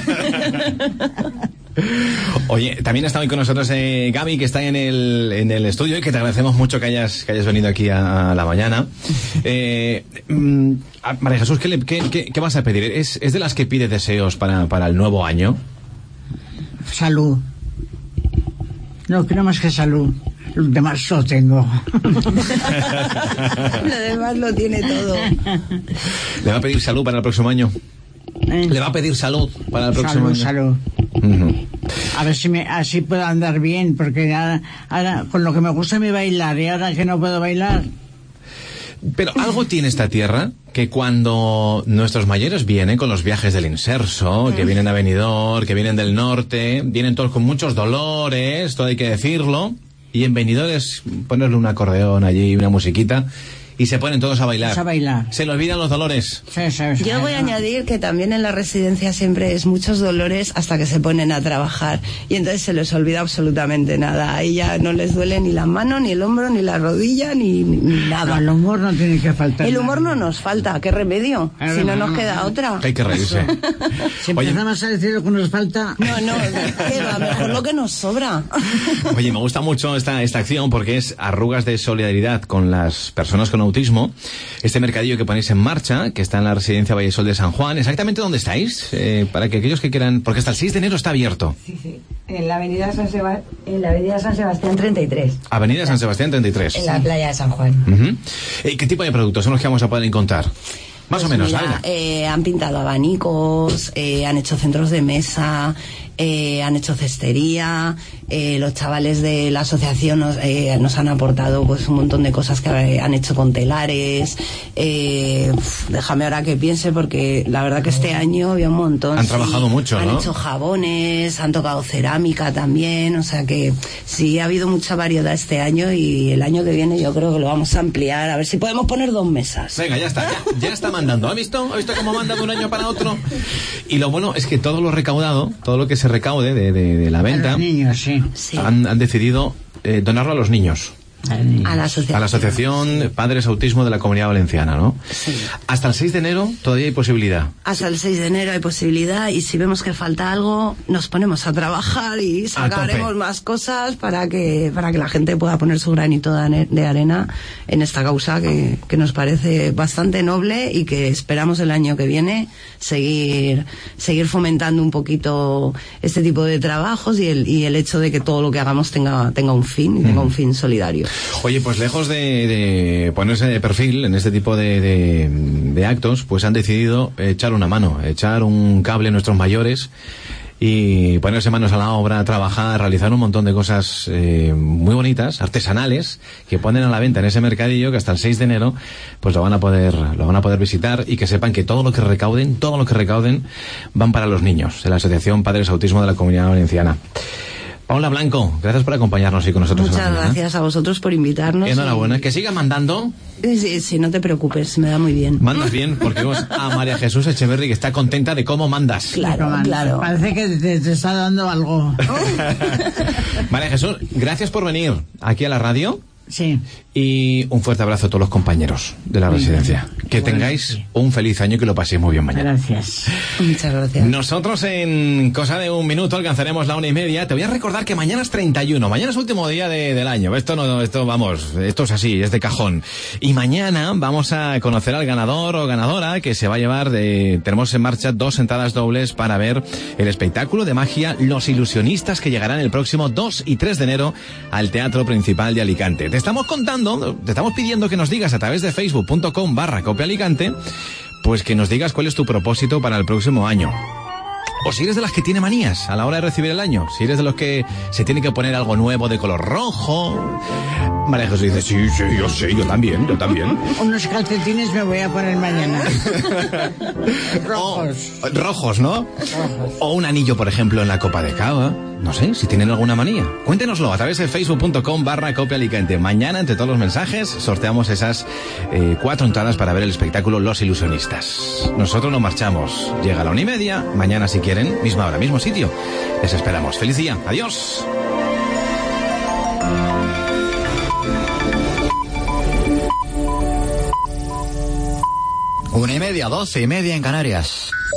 S3: Oye, también está hoy con nosotros Gaby, que está en el estudio y que te agradecemos mucho que hayas venido aquí a la mañana. María Jesús, ¿qué vas a pedir? ¿Es de las que pide deseos para el nuevo año?
S14: Salud. No, quiero más que salud. Lo demás lo tengo.
S12: Lo demás lo tiene todo.
S3: ¿Le va a pedir salud para el próximo año? ¿Le va a pedir salud para el próximo año?
S14: Salud. Uh-huh. A ver si así puedo andar bien, porque ahora con lo que me gusta mi bailar, y ahora que no puedo bailar...
S3: Pero algo tiene esta tierra que cuando nuestros mayores vienen con los viajes del inserso, que vienen a Benidorm, que vienen del norte, vienen todos con muchos dolores, todo hay que decirlo, y en Benidorm es ponerle un acordeón allí, una musiquita, y se ponen todos a bailar. Se le olvidan los dolores.
S12: Yo voy a añadir que también en la residencia siempre es muchos dolores hasta que se ponen a trabajar. Y entonces se les olvida absolutamente nada. Ahí ya no les duele ni la mano, ni el hombro, ni la rodilla, ni nada.
S14: El humor no tiene que faltar.
S12: El humor no nos falta. ¿Qué remedio? Si no nos queda otra.
S3: Hay que reírse.
S14: Si empezamos a decir lo que nos falta...
S12: No, ¿qué va? Mejor lo que nos sobra.
S3: Oye, me gusta mucho esta acción porque es arrugas de solidaridad con las personas con autismo, este mercadillo que ponéis en marcha, que está en la residencia Vallesol de San Juan. ¿Exactamente dónde estáis? Para que aquellos que quieran, porque hasta el 6 de enero está abierto.
S16: Sí, en la avenida San Sebastián 33.
S3: Avenida San Sebastián 33.
S16: En la playa de San Juan.
S3: Uh-huh. ¿Qué tipo de productos son los que vamos a poder encontrar? Más o menos,
S12: mira, han pintado abanicos, han hecho centros de mesa, han hecho cestería, los chavales de la asociación nos han aportado pues un montón de cosas que han hecho con telares. Déjame ahora que piense, porque la verdad que este año había un montón.
S3: Han trabajado mucho, ¿no?
S12: Han hecho jabones, han tocado cerámica también, o sea que sí ha habido mucha variedad este año, y el año que viene yo creo que lo vamos a ampliar, a ver si podemos poner 2 mesas.
S3: Venga, ya está mandando. ¿Ha visto cómo manda de un año para otro? Y lo bueno es que todo lo recaudado, todo lo que se recaude de la venta,
S14: a los niños, sí.
S3: Han decidido donarlo a los niños.
S12: A la
S3: asociación Padres Autismo de la Comunidad Valenciana, ¿no?
S12: Sí.
S3: Hasta el 6 de enero todavía hay posibilidad.
S12: Hasta el 6 de enero hay posibilidad, y si vemos que falta algo, nos ponemos a trabajar y sacaremos más cosas para que la gente pueda poner su granito de arena en esta causa que nos parece bastante noble, y que esperamos el año que viene seguir fomentando un poquito este tipo de trabajos y el hecho de que todo lo que hagamos tenga un fin, y tenga un fin solidario.
S3: Oye, pues lejos de ponerse de perfil en este tipo de actos, pues han decidido echar una mano, echar un cable a nuestros mayores y ponerse manos a la obra, trabajar, realizar un montón de cosas muy bonitas, artesanales, que ponen a la venta en ese mercadillo, que hasta el 6 de enero pues lo van a poder visitar, y que sepan que todo lo que recauden van para los niños, de la Asociación Padres Autismo de la Comunidad Valenciana. Paula Blanco, gracias por acompañarnos hoy con nosotros.
S12: Muchas gracias a vosotros por invitarnos.
S3: Enhorabuena, que siga mandando.
S12: Sí, no te preocupes, me da muy bien.
S3: Mandas bien, porque vemos a María Jesús Echeverri, que está contenta de cómo mandas.
S12: Claro.
S14: Parece que te está dando algo.
S3: María Jesús, gracias por venir aquí a la radio.
S14: Sí.
S3: Y un fuerte abrazo a todos los compañeros de la residencia. Que tengáis un feliz año y que lo paséis muy bien mañana.
S14: Gracias.
S12: Muchas gracias.
S3: Nosotros en cosa de un minuto alcanzaremos la 1:30. Te voy a recordar que mañana es 31. Mañana es último día del año. Esto es así, es de cajón. Y mañana vamos a conocer al ganador o ganadora que se va a llevar tenemos en marcha 2 entradas dobles para ver el espectáculo de magia Los Ilusionistas, que llegarán el próximo 2 y 3 de enero al Teatro Principal de Alicante. Te estamos pidiendo que nos digas a través de facebook.com/copialicante, pues que nos digas cuál es tu propósito para el próximo año. O si eres de las que tiene manías a la hora de recibir el año, si eres de los que se tiene que poner algo nuevo de color rojo. María Jesús dice, sí, yo también.
S14: Unos calcetines me voy a poner mañana.
S3: Rojos, ¿no?
S14: Rojos.
S3: O un anillo, por ejemplo, en la copa de cava. No sé, si tienen alguna manía. Cuéntenoslo a través de facebook.com/copialicante. Mañana, entre todos los mensajes, sorteamos esas 4 entradas para ver el espectáculo Los Ilusionistas. Nosotros nos marchamos. Llega la 1:30. Mañana, si quieren, misma hora, mismo sitio. Les esperamos. ¡Feliz día! ¡Adiós!
S15: Una y media, 12:30 en Canarias.